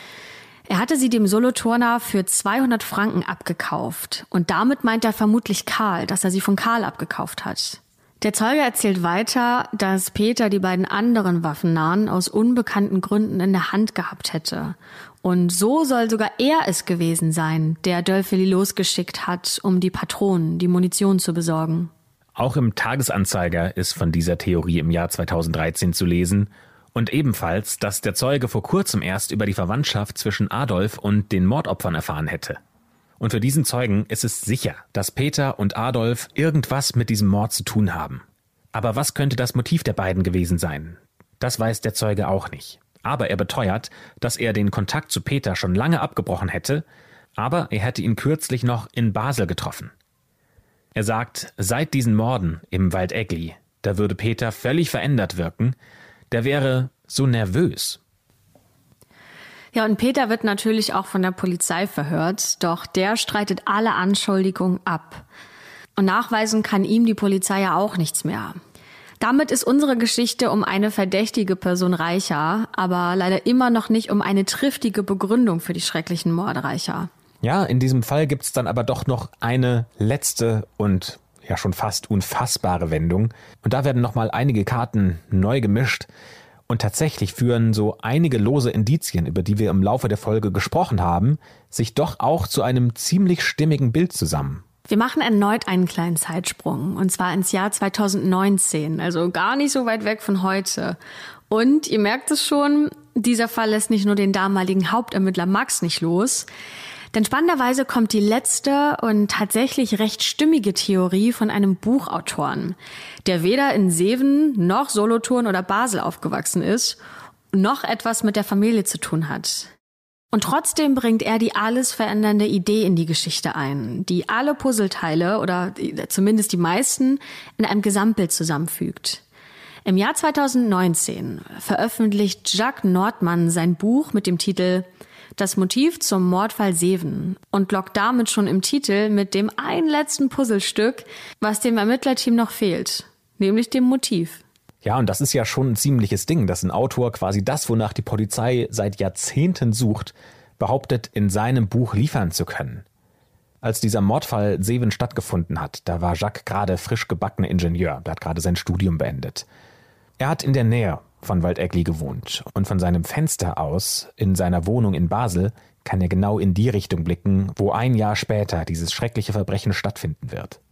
Er hatte sie dem Solothurner für zweihundert Franken abgekauft und damit meint er vermutlich Karl, dass er sie von Karl abgekauft hat. Der Zeuge erzählt weiter, dass Peter die beiden anderen Waffennarren aus unbekannten Gründen in der Hand gehabt hätte. Und so soll sogar er es gewesen sein, der Dölfeli losgeschickt hat, um die Patronen, die Munition zu besorgen. Auch im Tagesanzeiger ist von dieser Theorie im Jahr zweitausenddreizehn zu lesen und ebenfalls, dass der Zeuge vor kurzem erst über die Verwandtschaft zwischen Adolf und den Mordopfern erfahren hätte. Und für diesen Zeugen ist es sicher, dass Peter und Adolf irgendwas mit diesem Mord zu tun haben. Aber was könnte das Motiv der beiden gewesen sein? Das weiß der Zeuge auch nicht. Aber er beteuert, dass er den Kontakt zu Peter schon lange abgebrochen hätte, aber er hätte ihn kürzlich noch in Basel getroffen. Er sagt, seit diesen Morden im Wald Egli, da würde Peter völlig verändert wirken, der wäre so nervös. Ja, und Peter wird natürlich auch von der Polizei verhört, doch der streitet alle Anschuldigungen ab. Und nachweisen kann ihm die Polizei ja auch nichts mehr. Damit ist unsere Geschichte um eine verdächtige Person reicher, aber leider immer noch nicht um eine triftige Begründung für die schrecklichen Morde reicher. Ja, in diesem Fall gibt's dann aber doch noch eine letzte und ja schon fast unfassbare Wendung. Und da werden nochmal einige Karten neu gemischt. Und tatsächlich führen so einige lose Indizien, über die wir im Laufe der Folge gesprochen haben, sich doch auch zu einem ziemlich stimmigen Bild zusammen. Wir machen erneut einen kleinen Zeitsprung, und zwar ins Jahr zweitausendneunzehn, also gar nicht so weit weg von heute. Und ihr merkt es schon, dieser Fall lässt nicht nur den damaligen Hauptermittler Max nicht los, denn spannenderweise kommt die letzte und tatsächlich recht stimmige Theorie von einem Buchautoren, der weder in Seven noch Solothurn oder Basel aufgewachsen ist, noch etwas mit der Familie zu tun hat. Und trotzdem bringt er die alles verändernde Idee in die Geschichte ein, die alle Puzzleteile oder zumindest die meisten in einem Gesamtbild zusammenfügt. Im Jahr zweitausendneunzehn veröffentlicht Jacques Nordmann sein Buch mit dem Titel Das Motiv zum Mordfall Seven und lockt damit schon im Titel mit dem einen letzten Puzzlestück, was dem Ermittlerteam noch fehlt, nämlich dem Motiv. Ja, und das ist ja schon ein ziemliches Ding, dass ein Autor quasi das, wonach die Polizei seit Jahrzehnten sucht, behauptet, in seinem Buch liefern zu können. Als dieser Mordfall Seven stattgefunden hat, da war Jacques gerade frisch gebackener Ingenieur, der hat gerade sein Studium beendet. Er hat in der Nähe von Wald Egli gewohnt und von seinem Fenster aus in seiner Wohnung in Basel kann er genau in die Richtung blicken, wo ein Jahr später dieses schreckliche Verbrechen stattfinden wird.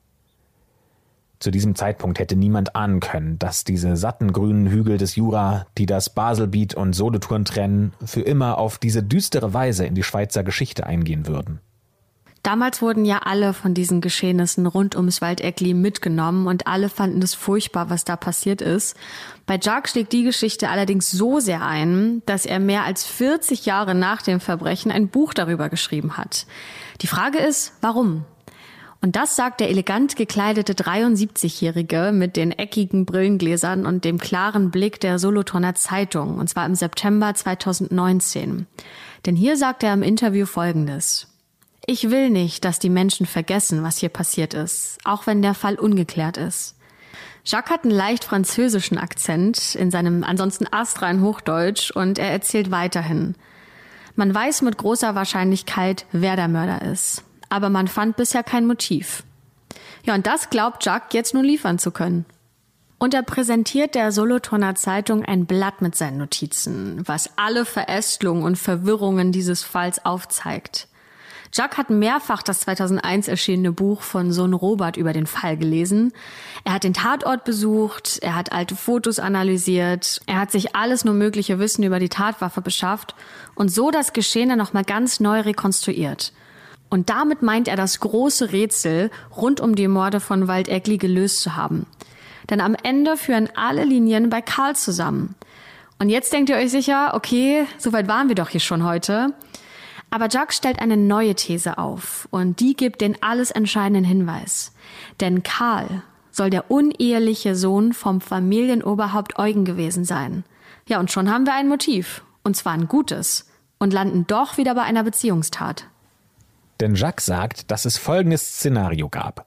Zu diesem Zeitpunkt hätte niemand ahnen können, dass diese satten grünen Hügel des Jura, die das Baselbiet und Solothurn trennen, für immer auf diese düstere Weise in die Schweizer Geschichte eingehen würden. Damals wurden ja alle von diesen Geschehnissen rund ums Wald Egli mitgenommen und alle fanden es furchtbar, was da passiert ist. Bei Jacques schlägt die Geschichte allerdings so sehr ein, dass er mehr als vierzig Jahre nach dem Verbrechen ein Buch darüber geschrieben hat. Die Frage ist, warum? Und das sagt der elegant gekleidete dreiundsiebzigjährige mit den eckigen Brillengläsern und dem klaren Blick der Solothurner Zeitung, und zwar im September zweitausendneunzehn. Denn hier sagt er im Interview Folgendes: Ich will nicht, dass die Menschen vergessen, was hier passiert ist, auch wenn der Fall ungeklärt ist. Jacques hat einen leicht französischen Akzent in seinem ansonsten astreinen Hochdeutsch und er erzählt weiterhin: Man weiß mit großer Wahrscheinlichkeit, wer der Mörder ist. Aber man fand bisher kein Motiv. Ja, und das glaubt Jacques jetzt nun liefern zu können. Und er präsentiert der Solothurner Zeitung ein Blatt mit seinen Notizen, was alle Verästelungen und Verwirrungen dieses Falls aufzeigt. Jacques hat mehrfach das zweitausendeins erschienene Buch von Sohn Robert über den Fall gelesen. Er hat den Tatort besucht, er hat alte Fotos analysiert, er hat sich alles nur mögliche Wissen über die Tatwaffe beschafft und so das Geschehene nochmal ganz neu rekonstruiert. Und damit meint er, das große Rätsel rund um die Morde von Wald Egli gelöst zu haben. Denn am Ende führen alle Linien bei Karl zusammen. Und jetzt denkt ihr euch sicher, okay, soweit waren wir doch hier schon heute. Aber Jacques stellt eine neue These auf und die gibt den alles entscheidenden Hinweis. Denn Karl soll der uneheliche Sohn vom Familienoberhaupt Eugen gewesen sein. Ja, und schon haben wir ein Motiv. Und zwar ein gutes. Und landen doch wieder bei einer Beziehungstat. Denn Jacques sagt, dass es folgendes Szenario gab.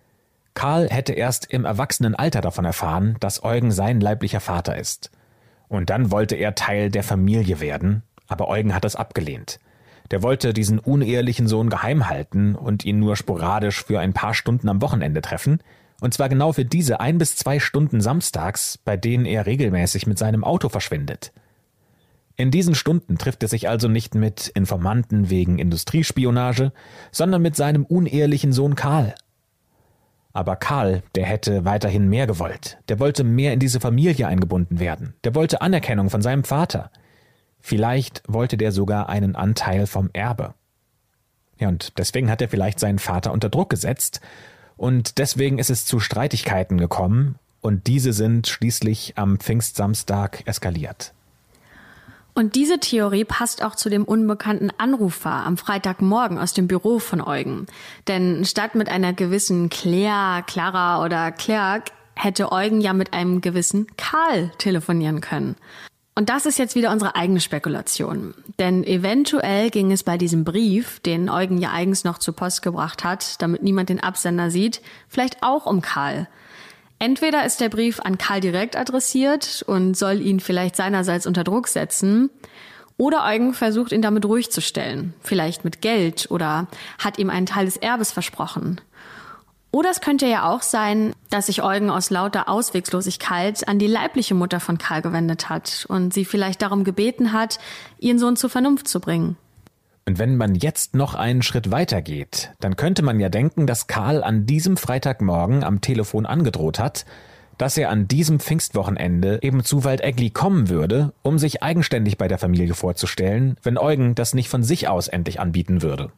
Karl hätte erst im Erwachsenenalter davon erfahren, dass Eugen sein leiblicher Vater ist. Und dann wollte er Teil der Familie werden, aber Eugen hat es abgelehnt. Der wollte diesen unehelichen Sohn geheim halten und ihn nur sporadisch für ein paar Stunden am Wochenende treffen, und zwar genau für diese ein bis zwei Stunden samstags, bei denen er regelmäßig mit seinem Auto verschwindet. In diesen Stunden trifft er sich also nicht mit Informanten wegen Industriespionage, sondern mit seinem unehelichen Sohn Karl. Aber Karl, der hätte weiterhin mehr gewollt. Der wollte mehr in diese Familie eingebunden werden. Der wollte Anerkennung von seinem Vater. Vielleicht wollte der sogar einen Anteil vom Erbe. Ja, und deswegen hat er vielleicht seinen Vater unter Druck gesetzt. Und deswegen ist es zu Streitigkeiten gekommen. Und diese sind schließlich am Pfingstsamstag eskaliert. Und diese Theorie passt auch zu dem unbekannten Anrufer am Freitagmorgen aus dem Büro von Eugen. Denn statt mit einer gewissen Claire, Clara oder Clark hätte Eugen ja mit einem gewissen Karl telefonieren können. Und das ist jetzt wieder unsere eigene Spekulation. Denn eventuell ging es bei diesem Brief, den Eugen ja eigens noch zur Post gebracht hat, damit niemand den Absender sieht, vielleicht auch um Karl. Entweder ist der Brief an Karl direkt adressiert und soll ihn vielleicht seinerseits unter Druck setzen, oder Eugen versucht, ihn damit ruhig zu stellen, vielleicht mit Geld oder hat ihm einen Teil des Erbes versprochen. Oder es könnte ja auch sein, dass sich Eugen aus lauter Auswegslosigkeit an die leibliche Mutter von Karl gewendet hat und sie vielleicht darum gebeten hat, ihren Sohn zur Vernunft zu bringen. Und wenn man jetzt noch einen Schritt weiter geht, dann könnte man ja denken, dass Karl an diesem Freitagmorgen am Telefon angedroht hat, dass er an diesem Pfingstwochenende eben zu Waldegli kommen würde, um sich eigenständig bei der Familie vorzustellen, wenn Eugen das nicht von sich aus endlich anbieten würde.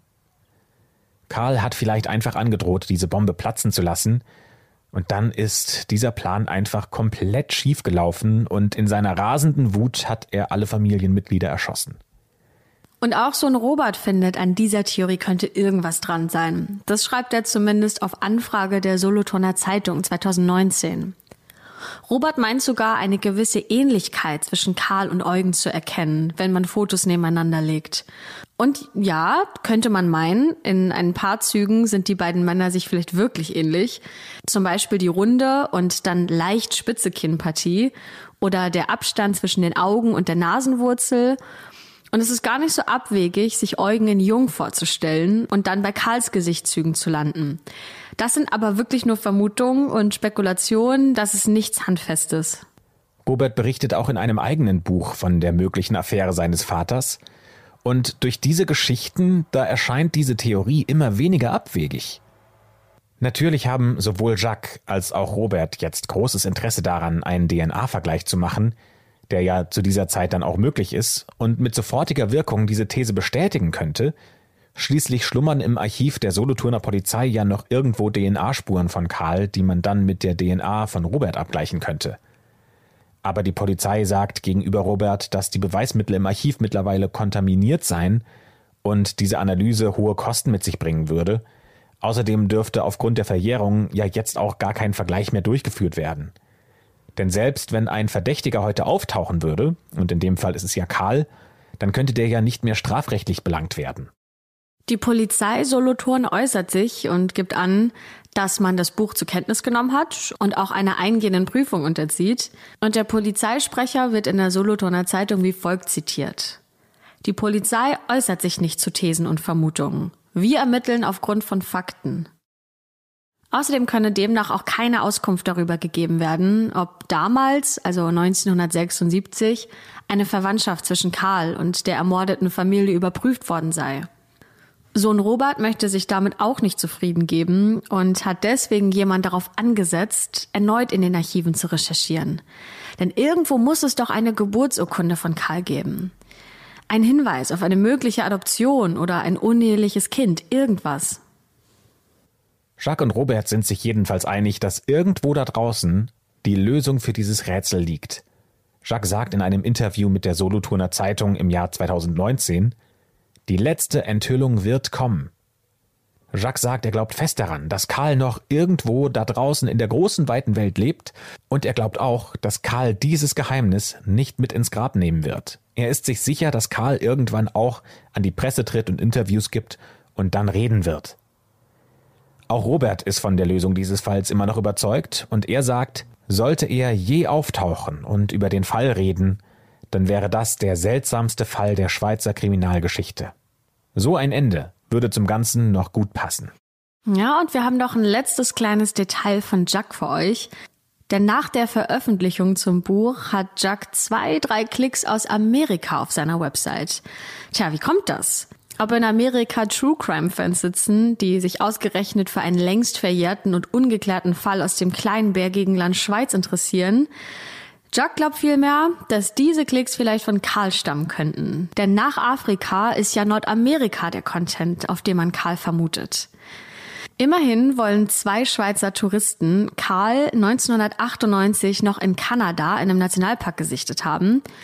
Karl hat vielleicht einfach angedroht, diese Bombe platzen zu lassen, und dann ist dieser Plan einfach komplett schief gelaufen und in seiner rasenden Wut hat er alle Familienmitglieder erschossen. Und auch Sohn Robert findet, an dieser Theorie könnte irgendwas dran sein. Das schreibt er zumindest auf Anfrage der Solothurner Zeitung zweitausendneunzehn. Robert meint sogar, eine gewisse Ähnlichkeit zwischen Karl und Eugen zu erkennen, wenn man Fotos nebeneinander legt. Und ja, könnte man meinen, in ein paar Zügen sind die beiden Männer sich vielleicht wirklich ähnlich. Zum Beispiel die runde und dann leicht spitze Kinnpartie oder der Abstand zwischen den Augen und der Nasenwurzel. Und es ist gar nicht so abwegig, sich Eugen in jung vorzustellen und dann bei Karls Gesichtszügen zu landen. Das sind aber wirklich nur Vermutungen und Spekulationen, das ist nichts Handfestes. Robert berichtet auch in einem eigenen Buch von der möglichen Affäre seines Vaters. Und durch diese Geschichten, da erscheint diese Theorie immer weniger abwegig. Natürlich haben sowohl Jacques als auch Robert jetzt großes Interesse daran, einen D N A-Vergleich zu machen, der ja zu dieser Zeit dann auch möglich ist und mit sofortiger Wirkung diese These bestätigen könnte. Schließlich schlummern im Archiv der Solothurner Polizei ja noch irgendwo D N A-Spuren von Karl, die man dann mit der D N A von Robert abgleichen könnte. Aber die Polizei sagt gegenüber Robert, dass die Beweismittel im Archiv mittlerweile kontaminiert seien und diese Analyse hohe Kosten mit sich bringen würde. Außerdem dürfte aufgrund der Verjährung ja jetzt auch gar kein Vergleich mehr durchgeführt werden. Denn selbst wenn ein Verdächtiger heute auftauchen würde, und in dem Fall ist es ja Karl, dann könnte der ja nicht mehr strafrechtlich belangt werden. Die Polizei Solothurn äußert sich und gibt an, dass man das Buch zur Kenntnis genommen hat und auch einer eingehenden Prüfung unterzieht. Und der Polizeisprecher wird in der Solothurner Zeitung wie folgt zitiert. Die Polizei äußert sich nicht zu Thesen und Vermutungen. Wir ermitteln aufgrund von Fakten. Außerdem könne demnach auch keine Auskunft darüber gegeben werden, ob damals, also neunzehnhundertsechsundsiebzig, eine Verwandtschaft zwischen Karl und der ermordeten Familie überprüft worden sei. Sohn Robert möchte sich damit auch nicht zufrieden geben und hat deswegen jemand darauf angesetzt, erneut in den Archiven zu recherchieren. Denn irgendwo muss es doch eine Geburtsurkunde von Karl geben. Ein Hinweis auf eine mögliche Adoption oder ein uneheliches Kind, irgendwas. Jacques und Robert sind sich jedenfalls einig, dass irgendwo da draußen die Lösung für dieses Rätsel liegt. Jacques sagt in einem Interview mit der Solothurner Zeitung im Jahr zweitausendneunzehn, die letzte Enthüllung wird kommen. Jacques sagt, er glaubt fest daran, dass Karl noch irgendwo da draußen in der großen, weiten Welt lebt und er glaubt auch, dass Karl dieses Geheimnis nicht mit ins Grab nehmen wird. Er ist sich sicher, dass Karl irgendwann auch an die Presse tritt und Interviews gibt und dann reden wird. Auch Robert ist von der Lösung dieses Falls immer noch überzeugt und er sagt, sollte er je auftauchen und über den Fall reden, dann wäre das der seltsamste Fall der Schweizer Kriminalgeschichte. So ein Ende würde zum Ganzen noch gut passen. Ja, und wir haben noch ein letztes kleines Detail von Jacques für euch. Denn nach der Veröffentlichung zum Buch hat Jacques zwei, drei Klicks aus Amerika auf seiner Website. Tja, wie kommt das? Ob in Amerika True-Crime-Fans sitzen, die sich ausgerechnet für einen längst verjährten und ungeklärten Fall aus dem kleinen Berggegenland Schweiz interessieren? Jacques glaubt vielmehr, dass diese Klicks vielleicht von Karl stammen könnten. Denn nach Afrika ist ja Nordamerika der Kontinent, auf dem man Karl vermutet. Immerhin wollen zwei Schweizer Touristen Karl neunzehnhundertachtundneunzig noch in Kanada in einem Nationalpark gesichtet haben.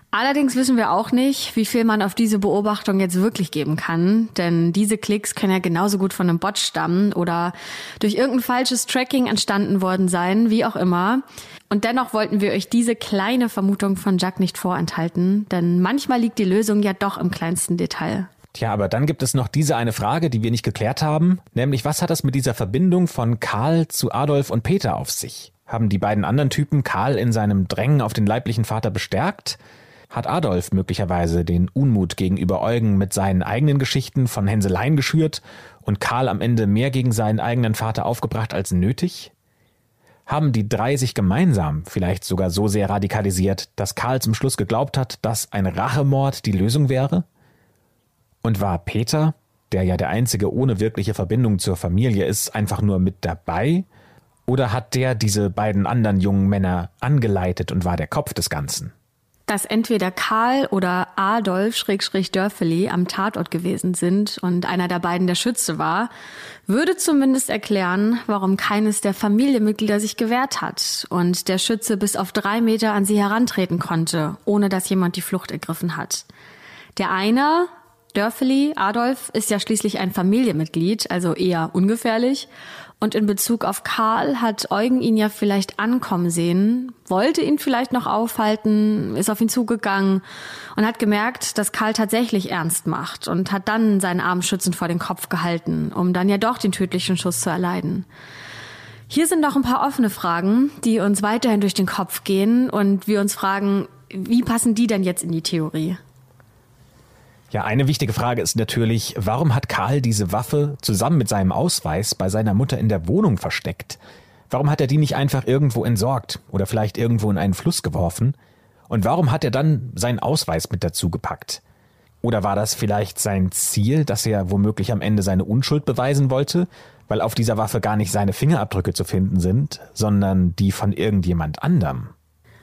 Allerdings wissen wir auch nicht, wie viel man auf diese Beobachtung jetzt wirklich geben kann, denn diese Klicks können ja genauso gut von einem Bot stammen oder durch irgendein falsches Tracking entstanden worden sein, wie auch immer. Und dennoch wollten wir euch diese kleine Vermutung von Jack nicht vorenthalten, denn manchmal liegt die Lösung ja doch im kleinsten Detail. Tja, aber dann gibt es noch diese eine Frage, die wir nicht geklärt haben, nämlich was hat es mit dieser Verbindung von Karl zu Adolf und Peter auf sich? Haben die beiden anderen Typen Karl in seinem Drängen auf den leiblichen Vater bestärkt? Hat Adolf möglicherweise den Unmut gegenüber Eugen mit seinen eigenen Geschichten von Hänseleien geschürt und Karl am Ende mehr gegen seinen eigenen Vater aufgebracht als nötig? Haben die drei sich gemeinsam vielleicht sogar so sehr radikalisiert, dass Karl zum Schluss geglaubt hat, dass ein Rachemord die Lösung wäre? Und war Peter, der ja der einzige ohne wirkliche Verbindung zur Familie ist, einfach nur mit dabei? Oder hat der diese beiden anderen jungen Männer angeleitet und war der Kopf des Ganzen? Dass entweder Karl oder Adolf Schrägstrich Dörfeli am Tatort gewesen sind und einer der beiden der Schütze war, würde zumindest erklären, warum keines der Familienmitglieder sich gewehrt hat und der Schütze bis auf drei Meter an sie herantreten konnte, ohne dass jemand die Flucht ergriffen hat. Der eine, Dörfeli, Adolf, ist ja schließlich ein Familienmitglied, also eher ungefährlich. Und in Bezug auf Karl hat Eugen ihn ja vielleicht ankommen sehen, wollte ihn vielleicht noch aufhalten, ist auf ihn zugegangen und hat gemerkt, dass Karl tatsächlich ernst macht und hat dann seinen Arm schützend vor den Kopf gehalten, um dann ja doch den tödlichen Schuss zu erleiden. Hier sind noch ein paar offene Fragen, die uns weiterhin durch den Kopf gehen und wir uns fragen, wie passen die denn jetzt in die Theorie? Ja, eine wichtige Frage ist natürlich, warum hat Karl diese Waffe zusammen mit seinem Ausweis bei seiner Mutter in der Wohnung versteckt? Warum hat er die nicht einfach irgendwo entsorgt oder vielleicht irgendwo in einen Fluss geworfen? Und warum hat er dann seinen Ausweis mit dazu gepackt? Oder war das vielleicht sein Ziel, dass er womöglich am Ende seine Unschuld beweisen wollte, weil auf dieser Waffe gar nicht seine Fingerabdrücke zu finden sind, sondern die von irgendjemand anderem?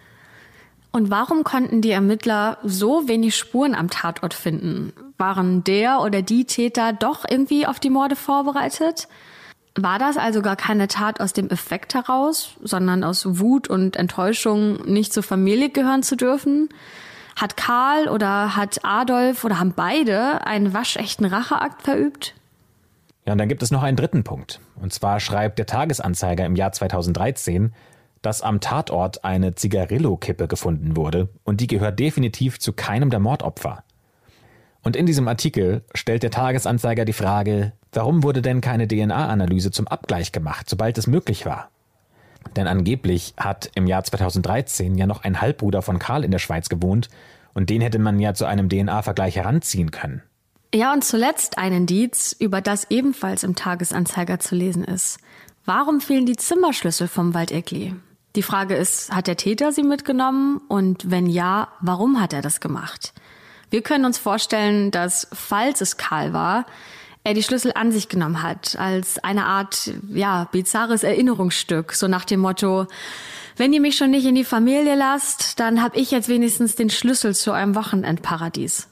Und warum konnten die Ermittler so wenig Spuren am Tatort finden? Waren der oder die Täter doch irgendwie auf die Morde vorbereitet? War das also gar keine Tat aus dem Effekt heraus, sondern aus Wut und Enttäuschung, nicht zur Familie gehören zu dürfen? Hat Karl oder hat Adolf oder haben beide einen waschechten Racheakt verübt? Ja, und dann gibt es noch einen dritten Punkt. Und zwar schreibt der Tagesanzeiger im Jahr zweitausenddreizehn, dass am Tatort eine Zigarillo-Kippe gefunden wurde und die gehört definitiv zu keinem der Mordopfer. Und in diesem Artikel stellt der Tagesanzeiger die Frage, warum wurde denn keine D N A-Analyse zum Abgleich gemacht, sobald es möglich war? Denn angeblich hat im Jahr zweitausenddreizehn ja noch ein Halbbruder von Karl in der Schweiz gewohnt und den hätte man ja zu einem D N A-Vergleich heranziehen können. Ja, und zuletzt ein Indiz, über das ebenfalls im Tagesanzeiger zu lesen ist. Warum fehlen die Zimmerschlüssel vom Waldegli? Die Frage ist, hat der Täter sie mitgenommen? Und wenn ja, warum hat er das gemacht? Wir können uns vorstellen, dass, falls es Karl war, er die Schlüssel an sich genommen hat, als eine Art, ja, bizarres Erinnerungsstück, so nach dem Motto, wenn ihr mich schon nicht in die Familie lasst, dann habe ich jetzt wenigstens den Schlüssel zu einem Wochenendparadies.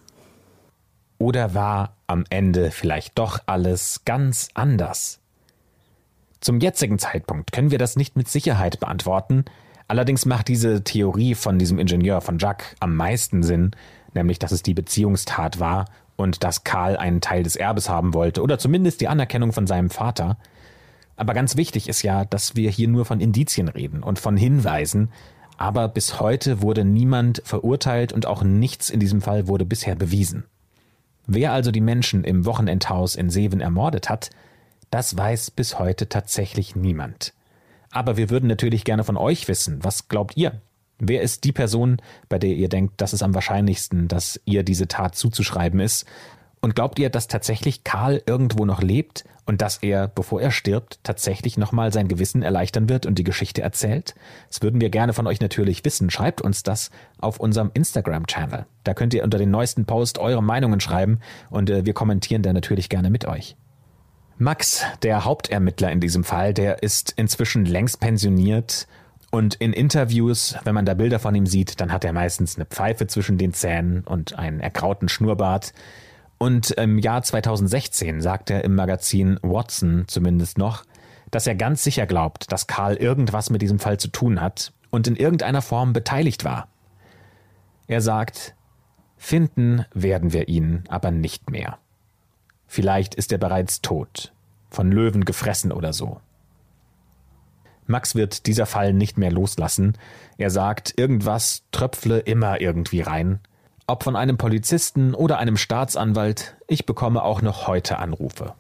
Oder war am Ende vielleicht doch alles ganz anders? Zum jetzigen Zeitpunkt können wir das nicht mit Sicherheit beantworten. Allerdings macht diese Theorie von diesem Ingenieur von Jack am meisten Sinn, nämlich dass es die Beziehungstat war und dass Karl einen Teil des Erbes haben wollte oder zumindest die Anerkennung von seinem Vater. Aber ganz wichtig ist ja, dass wir hier nur von Indizien reden und von Hinweisen. Aber bis heute wurde niemand verurteilt und auch nichts in diesem Fall wurde bisher bewiesen. Wer also die Menschen im Wochenendhaus in Seven ermordet hat, das weiß bis heute tatsächlich niemand. Aber wir würden natürlich gerne von euch wissen, was glaubt ihr? Wer ist die Person, bei der ihr denkt, dass es am wahrscheinlichsten, dass ihr diese Tat zuzuschreiben ist? Und glaubt ihr, dass tatsächlich Karl irgendwo noch lebt und dass er, bevor er stirbt, tatsächlich nochmal sein Gewissen erleichtern wird und die Geschichte erzählt? Das würden wir gerne von euch natürlich wissen. Schreibt uns das auf unserem Instagram-Channel. Da könnt ihr unter den neuesten Post eure Meinungen schreiben und äh, wir kommentieren da natürlich gerne mit euch. Max, der Hauptermittler in diesem Fall, der ist inzwischen längst pensioniert und in Interviews, wenn man da Bilder von ihm sieht, dann hat er meistens eine Pfeife zwischen den Zähnen und einen ergrauten Schnurrbart. Und im Jahr zweitausendsechzehn sagt er im Magazin Watson zumindest noch, dass er ganz sicher glaubt, dass Karl irgendwas mit diesem Fall zu tun hat und in irgendeiner Form beteiligt war. Er sagt, finden werden wir ihn aber nicht mehr. Vielleicht ist er bereits tot, von Löwen gefressen oder so. Max wird dieser Fall nicht mehr loslassen. Er sagt, irgendwas tröpfle immer irgendwie rein. Ob von einem Polizisten oder einem Staatsanwalt, ich bekomme auch noch heute Anrufe.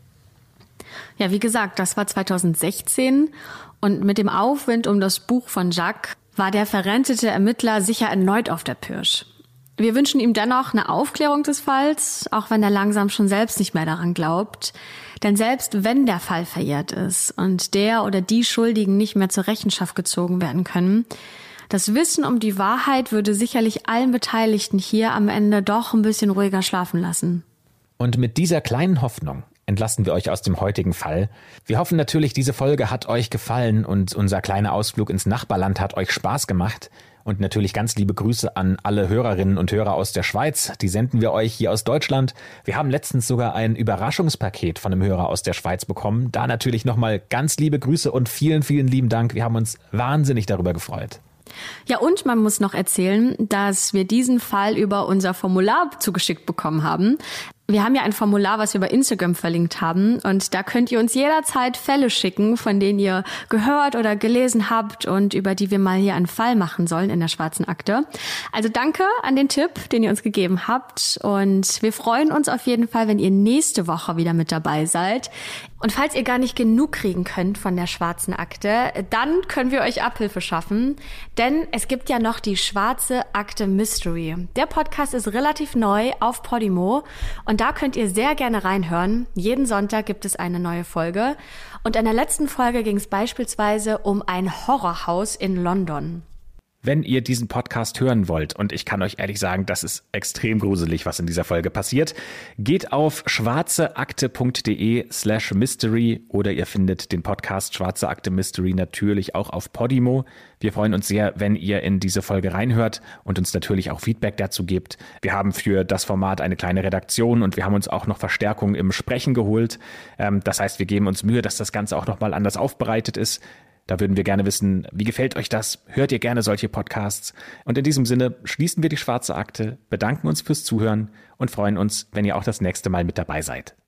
Ja, wie gesagt, das war zweitausendsechzehn und mit dem Aufwind um das Buch von Jacques war der verrentete Ermittler sicher erneut auf der Pirsch. Wir wünschen ihm dennoch eine Aufklärung des Falls, auch wenn er langsam schon selbst nicht mehr daran glaubt. Denn selbst wenn der Fall verjährt ist und der oder die Schuldigen nicht mehr zur Rechenschaft gezogen werden können, das Wissen um die Wahrheit würde sicherlich allen Beteiligten hier am Ende doch ein bisschen ruhiger schlafen lassen. Und mit dieser kleinen Hoffnung entlassen wir euch aus dem heutigen Fall. Wir hoffen natürlich, diese Folge hat euch gefallen und unser kleiner Ausflug ins Nachbarland hat euch Spaß gemacht. Und natürlich ganz liebe Grüße an alle Hörerinnen und Hörer aus der Schweiz. Die senden wir euch hier aus Deutschland. Wir haben letztens sogar ein Überraschungspaket von einem Hörer aus der Schweiz bekommen. Da natürlich nochmal ganz liebe Grüße und vielen, vielen lieben Dank. Wir haben uns wahnsinnig darüber gefreut. Ja, und man muss noch erzählen, dass wir diesen Fall über unser Formular zugeschickt bekommen haben. Wir haben ja ein Formular, was wir bei Instagram verlinkt haben und da könnt ihr uns jederzeit Fälle schicken, von denen ihr gehört oder gelesen habt und über die wir mal hier einen Fall machen sollen in der Schwarzen Akte. Also danke an den Tipp, den ihr uns gegeben habt und wir freuen uns auf jeden Fall, wenn ihr nächste Woche wieder mit dabei seid. Und falls ihr gar nicht genug kriegen könnt von der Schwarzen Akte, dann können wir euch Abhilfe schaffen, denn es gibt ja noch die Schwarze Akte Mystery. Der Podcast ist relativ neu auf Podimo und da könnt ihr sehr gerne reinhören. Jeden Sonntag gibt es eine neue Folge. Und in der letzten Folge ging es beispielsweise um ein Horrorhaus in London. Wenn ihr diesen Podcast hören wollt, und ich kann euch ehrlich sagen, das ist extrem gruselig, was in dieser Folge passiert, geht auf schwarzeakte.de slash mystery oder ihr findet den Podcast Schwarze Akte Mystery natürlich auch auf Podimo. Wir freuen uns sehr, wenn ihr in diese Folge reinhört und uns natürlich auch Feedback dazu gebt. Wir haben für das Format eine kleine Redaktion und wir haben uns auch noch Verstärkung im Sprechen geholt. Das heißt, wir geben uns Mühe, dass das Ganze auch nochmal anders aufbereitet ist. Da würden wir gerne wissen, wie gefällt euch das? Hört ihr gerne solche Podcasts? Und in diesem Sinne schließen wir die Schwarze Akte, bedanken uns fürs Zuhören und freuen uns, wenn ihr auch das nächste Mal mit dabei seid.